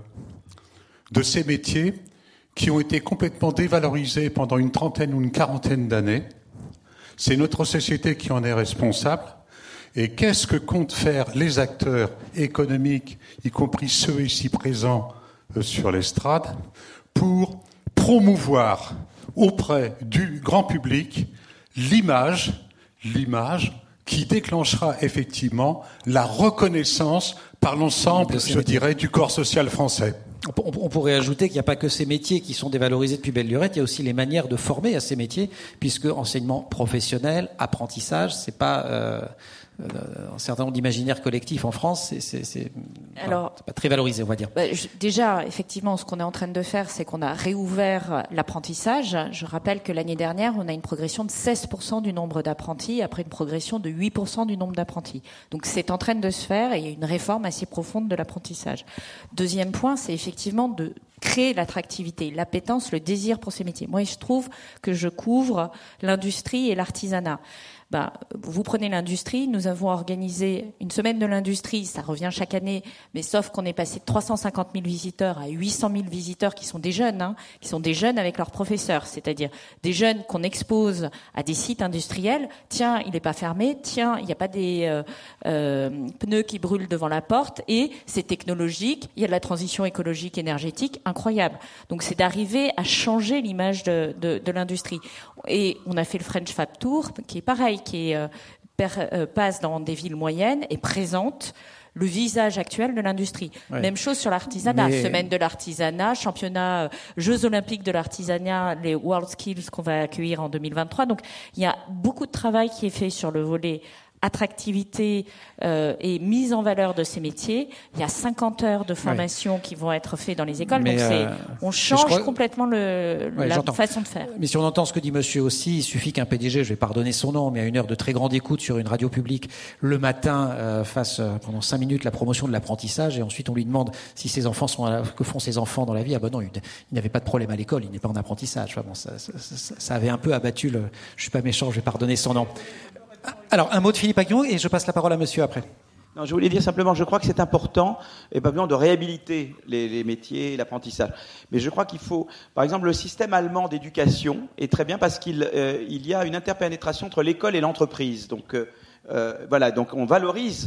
[SPEAKER 7] de ces métiers qui ont été complètement dévalorisés pendant une trentaine ou une quarantaine d'années? C'est notre société qui en est responsable. Et qu'est-ce que comptent faire les acteurs économiques, y compris ceux ici présents euh, sur l'estrade, pour promouvoir auprès du grand public l'image, l'image qui déclenchera effectivement la reconnaissance par l'ensemble, je dirais, du corps social français?
[SPEAKER 1] On pourrait ajouter qu'il n'y a pas que ces métiers qui sont dévalorisés depuis belle lurette, il y a aussi les manières de former à ces métiers, puisque enseignement professionnel, apprentissage, c'est pas euh, euh, un certain nombre d'imaginaires collectifs en France, c'est, c'est, c'est,
[SPEAKER 5] Alors,
[SPEAKER 1] enfin, c'est pas très valorisé, on va dire.
[SPEAKER 5] Bah, je, déjà, effectivement, ce qu'on est en train de faire, c'est qu'on a réouvert l'apprentissage. Je rappelle que l'année dernière, on a une progression de seize pour cent du nombre d'apprentis, après une progression de huit pour cent du nombre d'apprentis. Donc c'est en train de se faire, et il y a une réforme assez profonde de l'apprentissage. Deuxième point, c'est effectivement de créer l'attractivité, l'appétence, le désir pour ces métiers. Moi, je trouve que je couvre l'industrie et l'artisanat. Ben, vous prenez l'industrie, nous avons organisé une semaine de l'industrie, ça revient chaque année, mais sauf qu'on est passé de trois cent cinquante mille visiteurs à huit cent mille visiteurs qui sont des jeunes, hein, qui sont des jeunes avec leurs professeurs, c'est-à-dire des jeunes qu'on expose à des sites industriels. Tiens, il n'est pas fermé, tiens, il n'y a pas des euh, euh, pneus qui brûlent devant la porte, et c'est technologique, il y a de la transition écologique, énergétique, incroyable. Donc c'est d'arriver à changer l'image de, de, de l'industrie. Et on a fait le French Fab Tour, qui est pareil, qui euh, per, euh, passe dans des villes moyennes et présente le visage actuel de l'industrie. Ouais. Même chose sur l'artisanat. Mais... Semaine de l'artisanat, championnat, euh, Jeux olympiques de l'artisanat, les World Skills qu'on va accueillir en deux mille vingt-trois. Donc, il y a beaucoup de travail qui est fait sur le volet attractivité euh, et mise en valeur de ces métiers. Il y a cinquante heures de formation ouais. qui vont être faites dans les écoles. Mais donc c'est, euh, on change crois... complètement le, ouais, la j'entends. façon de faire.
[SPEAKER 1] Mais si on entend ce que dit monsieur aussi, il suffit qu'un P D G, je vais pardonner son nom, mais à une heure de très grande écoute sur une radio publique, le matin, euh, fasse euh, pendant cinq minutes la promotion de l'apprentissage, et ensuite on lui demande si ses enfants sont, à la... que font ses enfants dans la vie. Ah ben non, il, il n'avait pas de problème à l'école, il n'est pas en apprentissage. Enfin bon, ça, ça, ça, ça avait un peu abattu le, je suis pas méchant, je vais pardonner son nom. Alors, un mot de Philippe Aghion, et je passe la parole à monsieur après.
[SPEAKER 2] Non, je voulais dire simplement, je crois que c'est important, et pas besoin de réhabiliter les, les métiers, l'apprentissage. Mais je crois qu'il faut, par exemple, le système allemand d'éducation est très bien parce qu'il euh, il y a une interpénétration entre l'école et l'entreprise. Donc, euh, euh, voilà, donc on valorise.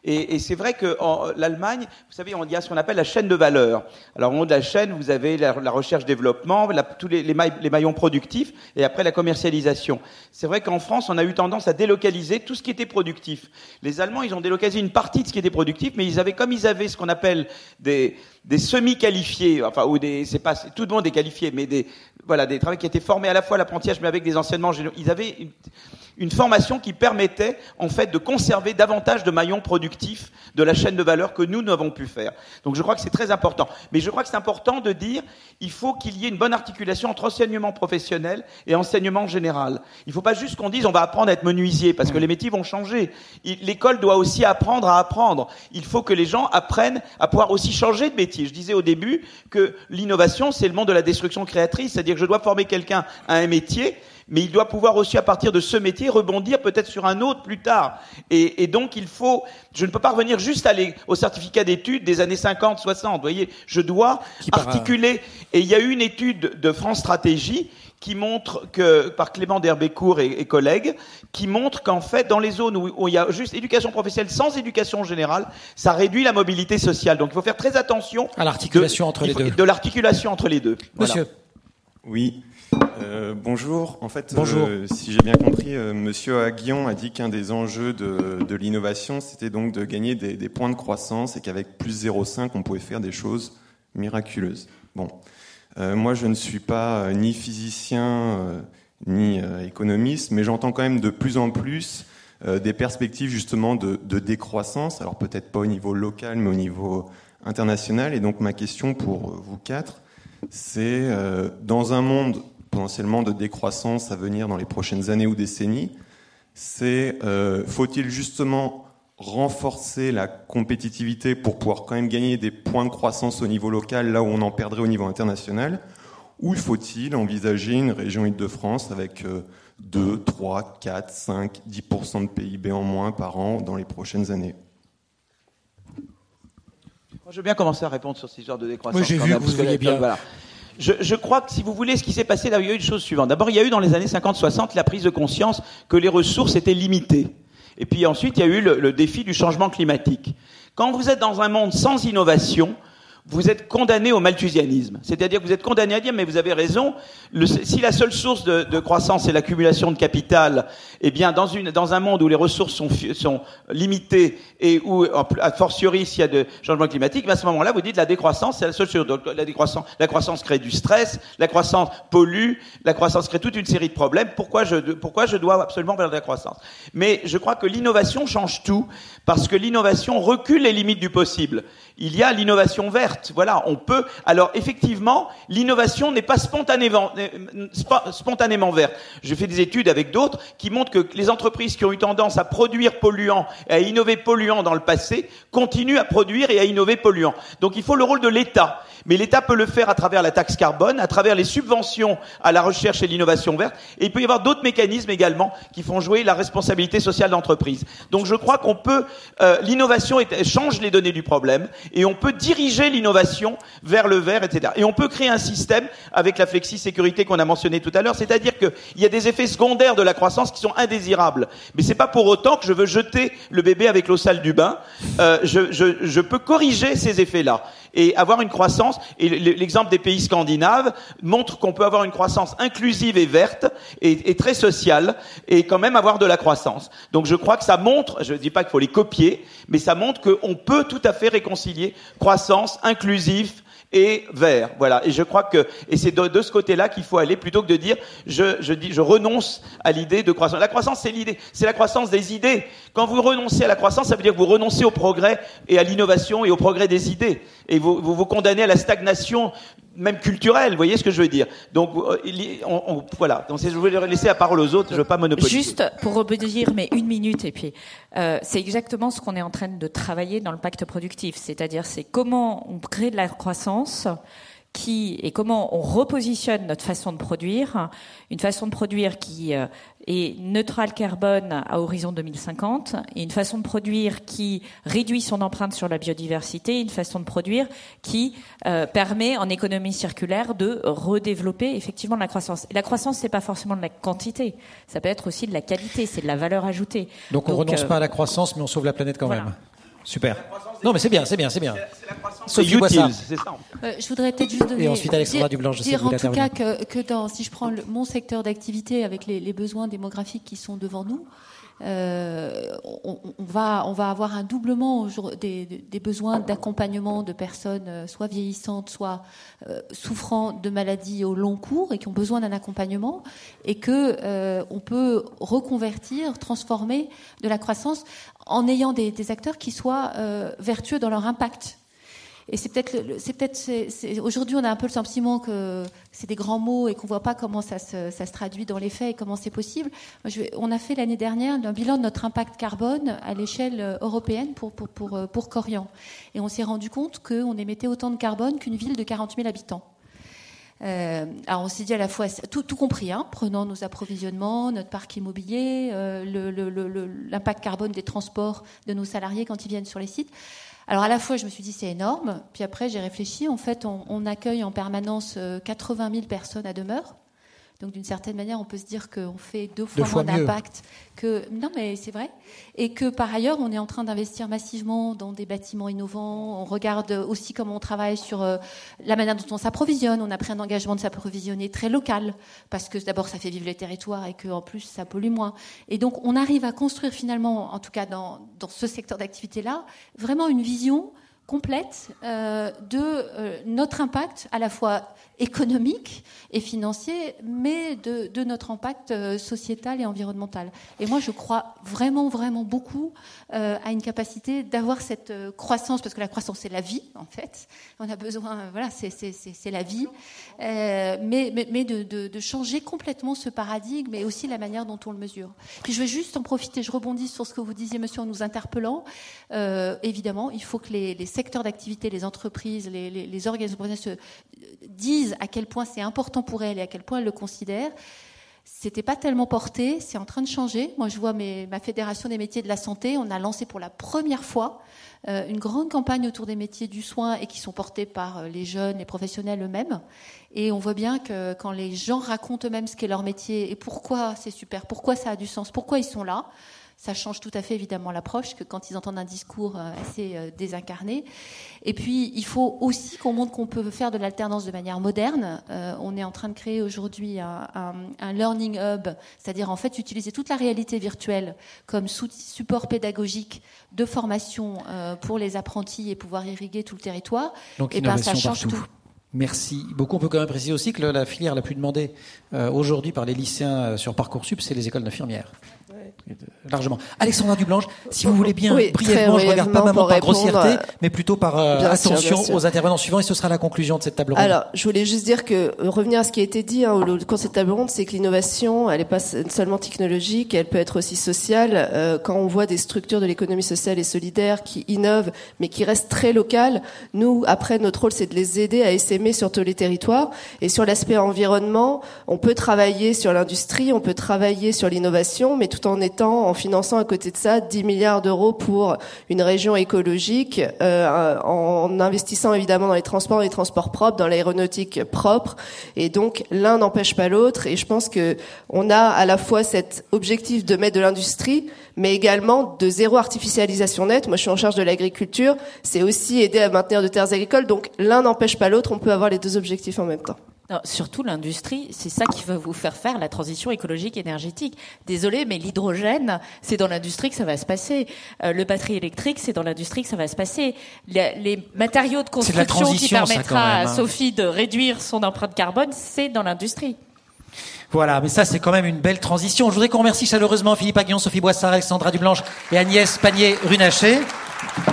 [SPEAKER 2] Et, et c'est vrai que en, l'Allemagne, vous savez, on y a ce qu'on appelle la chaîne de valeur. Alors, au long de la chaîne, vous avez la, la recherche-développement, la, tous les, les, mailles, les maillons productifs, et après la commercialisation. C'est vrai qu'en France, on a eu tendance à délocaliser tout ce qui était productif. Les Allemands, ils ont délocalisé une partie de ce qui était productif, mais ils avaient, comme ils avaient ce qu'on appelle des, des semi-qualifiés, enfin, ou des, c'est pas, tout le monde est qualifié, mais des, voilà, des travailleurs qui étaient formés à la fois à l'apprentissage, mais avec des enseignements généraux. Ils avaient une, une formation qui permettait, en fait, de conserver davantage de maillons productifs de la chaîne de valeur que nous n'avons pu faire. Donc, je crois que c'est très important. Mais je crois que c'est important de dire, il faut qu'il y ait une bonne articulation entre enseignement professionnel et enseignement général. Il ne faut pas juste qu'on dise, on va apprendre à être menuisier, parce que les métiers vont changer. L'école doit aussi apprendre à apprendre. Il faut que les gens apprennent à pouvoir aussi changer de métier. Je disais au début que l'innovation, c'est le monde de la destruction créatrice, c'est-à-dire que je dois former quelqu'un à un métier, mais il doit pouvoir aussi, à partir de ce métier, rebondir peut-être sur un autre plus tard. Et, et donc, il faut... Je ne peux pas revenir juste à les, au certificat d'études des années cinquante, soixante. Vous voyez, je dois articuler. Et il y a eu une étude de France Stratégie qui montre que, par Clément d'Herbécourt et, et collègues, qui montre qu'en fait, dans les zones où, où il y a juste éducation professionnelle sans éducation générale, ça réduit la mobilité sociale. Donc, il faut faire très attention
[SPEAKER 1] à l'articulation
[SPEAKER 2] de,
[SPEAKER 1] entre les
[SPEAKER 2] faut,
[SPEAKER 1] deux.
[SPEAKER 2] De l'articulation entre les deux.
[SPEAKER 1] Monsieur.
[SPEAKER 2] Voilà.
[SPEAKER 8] Oui. Euh, bonjour. En fait,
[SPEAKER 1] bonjour.
[SPEAKER 8] Euh, si j'ai bien compris, euh, Monsieur Aguillon a dit qu'un des enjeux de, de l'innovation, c'était donc de gagner des, des points de croissance et qu'avec plus zéro virgule cinq, on pouvait faire des choses miraculeuses. Bon, euh, moi, je ne suis pas euh, ni physicien euh, ni euh, économiste, mais j'entends quand même de plus en plus euh, des perspectives justement de, de décroissance. Alors peut-être pas au niveau local, mais au niveau international. Et donc ma question pour vous quatre, c'est euh, dans un monde potentiellement de décroissance à venir dans les prochaines années ou décennies, c'est euh, faut-il justement renforcer la compétitivité pour pouvoir quand même gagner des points de croissance au niveau local là où on en perdrait au niveau international, ou faut-il envisager une région Île-de-France avec euh, deux, trois, quatre, cinq, dix pour cent de P I B en moins par an dans les prochaines années?
[SPEAKER 2] Je veux bien commencer à répondre sur ces genres de décroissance.
[SPEAKER 1] Oui, j'ai vu
[SPEAKER 2] même,
[SPEAKER 1] que vous voyez bien.
[SPEAKER 2] Voilà. Je, je crois que si vous voulez, ce qui s'est passé là, il y a eu une chose suivante. D'abord, il y a eu dans les années cinquante soixante la prise de conscience que les ressources étaient limitées. Et puis ensuite, il y a eu le, le défi du changement climatique. Quand vous êtes dans un monde sans innovation, vous êtes condamné au malthusianisme. C'est-à-dire que vous êtes condamné à dire, mais vous avez raison, le, si la seule source de, de croissance est l'accumulation de capital, eh bien, dans, une, dans un monde où les ressources sont, sont limitées et où, a fortiori, s'il y a de changement climatique, ben à ce moment-là, vous dites la décroissance, c'est la seule chose. Donc, la décroissance, la croissance crée du stress, la croissance pollue, la croissance crée toute une série de problèmes. Pourquoi je, pourquoi je dois absolument faire de la croissance? Mais je crois que l'innovation change tout, parce que l'innovation recule les limites du possible. Il y a l'innovation verte. Voilà, on peut. Alors effectivement, l'innovation n'est pas spontanément, spontanément verte. J'ai fait des études avec d'autres qui montrent que les entreprises qui ont eu tendance à produire polluants et à innover polluants dans le passé continuent à produire et à innover polluants. Donc il faut le rôle de l'État. Mais l'État peut le faire à travers la taxe carbone, à travers les subventions à la recherche et l'innovation verte. Et il peut y avoir d'autres mécanismes également qui font jouer la responsabilité sociale d'entreprise. Donc je crois qu'on peut, euh, l'innovation est, change les données du problème et on peut diriger l'innovation vers le vert, et cetera. Et on peut créer un système avec la flexi-sécurité qu'on a mentionné tout à l'heure, c'est-à-dire qu'il y a des effets secondaires de la croissance qui sont indésirables. Mais c'est pas pour autant que je veux jeter le bébé avec l'eau sale du bain. Euh, je, je, je peux corriger ces effets-là et avoir une croissance. Et l'exemple des pays scandinaves montre qu'on peut avoir une croissance inclusive et verte et, et très sociale et quand même avoir de la croissance. Donc je crois que ça montre, je ne dis pas qu'il faut les copier, mais ça montre qu'on peut tout à fait réconcilier croissance, inclusif et vert. Voilà. Et je crois que, et c'est de, de ce côté-là qu'il faut aller plutôt que de dire, je, je dis, je renonce à l'idée de croissance. La croissance, c'est l'idée, c'est la croissance des idées. Quand vous renoncez à la croissance, ça veut dire que vous renoncez au progrès et à l'innovation et au progrès des idées. Et vous vous, vous condamnez à la stagnation, même culturelle. Vous voyez ce que je veux dire? Donc, on, on, voilà. Donc, je vais laisser la parole aux autres. Je ne veux pas monopoliser.
[SPEAKER 5] Juste pour rebondir, mais une minute, et puis, euh, c'est exactement ce qu'on est en train de travailler dans le pacte productif. C'est-à-dire, c'est comment on crée de la croissance qui, et comment on repositionne notre façon de produire, une façon de produire qui euh, est neutrale carbone à horizon deux mille cinquante, et une façon de produire qui réduit son empreinte sur la biodiversité, une façon de produire qui euh, permet en économie circulaire de redévelopper effectivement la croissance. Et la croissance, c'est pas forcément de la quantité, ça peut être aussi de la qualité, c'est de la valeur ajoutée.
[SPEAKER 1] Donc on
[SPEAKER 5] Donc,
[SPEAKER 1] renonce
[SPEAKER 5] euh,
[SPEAKER 1] pas à la croissance, mais on sauve la planète quand
[SPEAKER 5] voilà.
[SPEAKER 1] même. Super. Non, mais c'est bien, c'est bien, c'est bien.
[SPEAKER 2] C'est la croissance
[SPEAKER 1] Sophie
[SPEAKER 2] utile,
[SPEAKER 1] Boissard.
[SPEAKER 2] c'est ça.
[SPEAKER 3] Euh, je voudrais peut-être juste donner.
[SPEAKER 1] Et ensuite, Alexandra
[SPEAKER 3] dire,
[SPEAKER 1] Dublanche, je sais
[SPEAKER 3] dire
[SPEAKER 1] que vous
[SPEAKER 3] en tout
[SPEAKER 1] l'intervenez.
[SPEAKER 3] cas que, que dans, si je prends le, mon secteur d'activité avec les, les besoins démographiques qui sont devant nous, euh, on, on va on va avoir un doublement des, des besoins d'accompagnement de personnes euh, soit vieillissantes, soit euh, souffrant de maladies au long cours et qui ont besoin d'un accompagnement, et que euh, on peut reconvertir, transformer de la croissance en ayant des, des acteurs qui soient euh, vertueux dans leur impact. Et c'est peut-être, le, c'est peut-être, c'est, c'est, aujourd'hui on a un peu le sentiment que c'est des grands mots et qu'on voit pas comment ça se, ça se traduit dans les faits et comment c'est possible. Moi, je vais, on a fait l'année dernière un bilan de notre impact carbone à l'échelle européenne pour pour pour pour Korian, et on s'est rendu compte qu'on émettait autant de carbone qu'une ville de quarante mille habitants. Euh, alors on s'est dit à la fois tout, tout compris, hein, prenant nos approvisionnements, notre parc immobilier, euh, le, le, le, l'impact carbone des transports de nos salariés quand ils viennent sur les sites. Alors à la fois je me suis dit c'est énorme, puis après j'ai réfléchi, en fait on, on accueille en permanence quatre-vingt mille personnes à demeure. Donc d'une certaine manière, on peut se dire qu'on fait deux fois, deux fois moins mieux. d'impact que... Non, mais c'est vrai. Et que par ailleurs, on est en train d'investir massivement dans des bâtiments innovants. On regarde aussi comment on travaille sur euh, la manière dont on s'approvisionne. On a pris un engagement de s'approvisionner très local, parce que d'abord, ça fait vivre les territoires et qu'en plus, ça pollue moins. Et donc, on arrive à construire finalement, en tout cas dans, dans ce secteur d'activité-là, vraiment une vision complète euh, de euh, notre impact à la fois économique et financier, mais de, de notre impact euh, sociétal et environnemental. Et moi, je crois vraiment, vraiment beaucoup euh, à une capacité d'avoir cette euh, croissance, parce que la croissance, c'est la vie, en fait. On a besoin, euh, voilà, c'est, c'est, c'est, c'est la vie, euh, mais, mais, mais de, de, de changer complètement ce paradigme et aussi la manière dont on le mesure. Puis je vais juste en profiter, je rebondis sur ce que vous disiez, monsieur, en nous interpellant. Euh, évidemment, il faut que les, les secteurs d'activité, les entreprises, les, les, les organisations professionnelles se disent à quel point c'est important pour elles et à quel point elles le considèrent. C'était pas tellement porté, c'est en train de changer. Moi, je vois mes, ma fédération des métiers de la santé, on a lancé pour la première fois euh, une grande campagne autour des métiers du soin et qui sont portés par les jeunes, les professionnels eux-mêmes. Et on voit bien que quand les gens racontent eux-mêmes ce qu'est leur métier et pourquoi c'est super, pourquoi ça a du sens, pourquoi ils sont là, ça change tout à fait évidemment l'approche que quand ils entendent un discours assez désincarné. Et puis, il faut aussi qu'on montre qu'on peut faire de l'alternance de manière moderne. Euh, on est en train de créer aujourd'hui un, un, un learning hub, c'est-à-dire en fait utiliser toute la réalité virtuelle comme support pédagogique de formation euh, pour les apprentis et pouvoir irriguer tout le territoire.
[SPEAKER 1] Donc,
[SPEAKER 3] et ben, ça change
[SPEAKER 1] partout.
[SPEAKER 3] tout.
[SPEAKER 1] Merci beaucoup. On peut quand même préciser aussi que la filière la plus demandée euh, aujourd'hui par les lycéens sur Parcoursup, c'est les écoles d'infirmières. Ouais. Largement. Alexandra Dublanche, si vous voulez bien,
[SPEAKER 4] oui,
[SPEAKER 1] brièvement, je ne regarde pas maman par grossièreté, mais plutôt par euh, attention
[SPEAKER 4] sûr, sûr.
[SPEAKER 1] aux intervenants suivants, et ce sera la conclusion de cette table ronde.
[SPEAKER 4] Alors, je voulais juste dire que, revenir à ce qui a été dit hein, au cours de cette table ronde, c'est que l'innovation, elle n'est pas seulement technologique, elle peut être aussi sociale. Euh, quand on voit des structures de l'économie sociale et solidaire qui innovent, mais qui restent très locales, nous, après, notre rôle, c'est de les aider à essaimer sur tous les territoires. Et sur l'aspect environnement, on peut travailler sur l'industrie, on peut travailler sur l'innovation, mais tout en étant, en finançant à côté de ça dix milliards d'euros pour une région écologique, euh, en investissant évidemment dans les transports, les transports propres, dans l'aéronautique propre. Et donc, l'un n'empêche pas l'autre. Et je pense que on a à la fois cet objectif de mettre de l'industrie, mais également de zéro artificialisation nette. Moi, je suis en charge de l'agriculture. C'est aussi aider à maintenir de terres agricoles. Donc, l'un n'empêche pas l'autre. On peut avoir les deux objectifs en même temps.
[SPEAKER 5] Non, surtout l'industrie, c'est ça qui va vous faire faire la transition écologique énergétique. Désolé, mais l'hydrogène, c'est dans l'industrie que ça va se passer. Euh, le batterie électrique, c'est dans l'industrie que ça va se passer. Les, les matériaux de construction qui permettra même, hein. à Sophie de réduire son empreinte carbone, c'est dans l'industrie.
[SPEAKER 1] Voilà, mais ça c'est quand même une belle transition. Je voudrais qu'on remercie chaleureusement Philippe Aghion, Sophie Boissard, Alexandra Dublanche et Agnès Pannier-Runacher.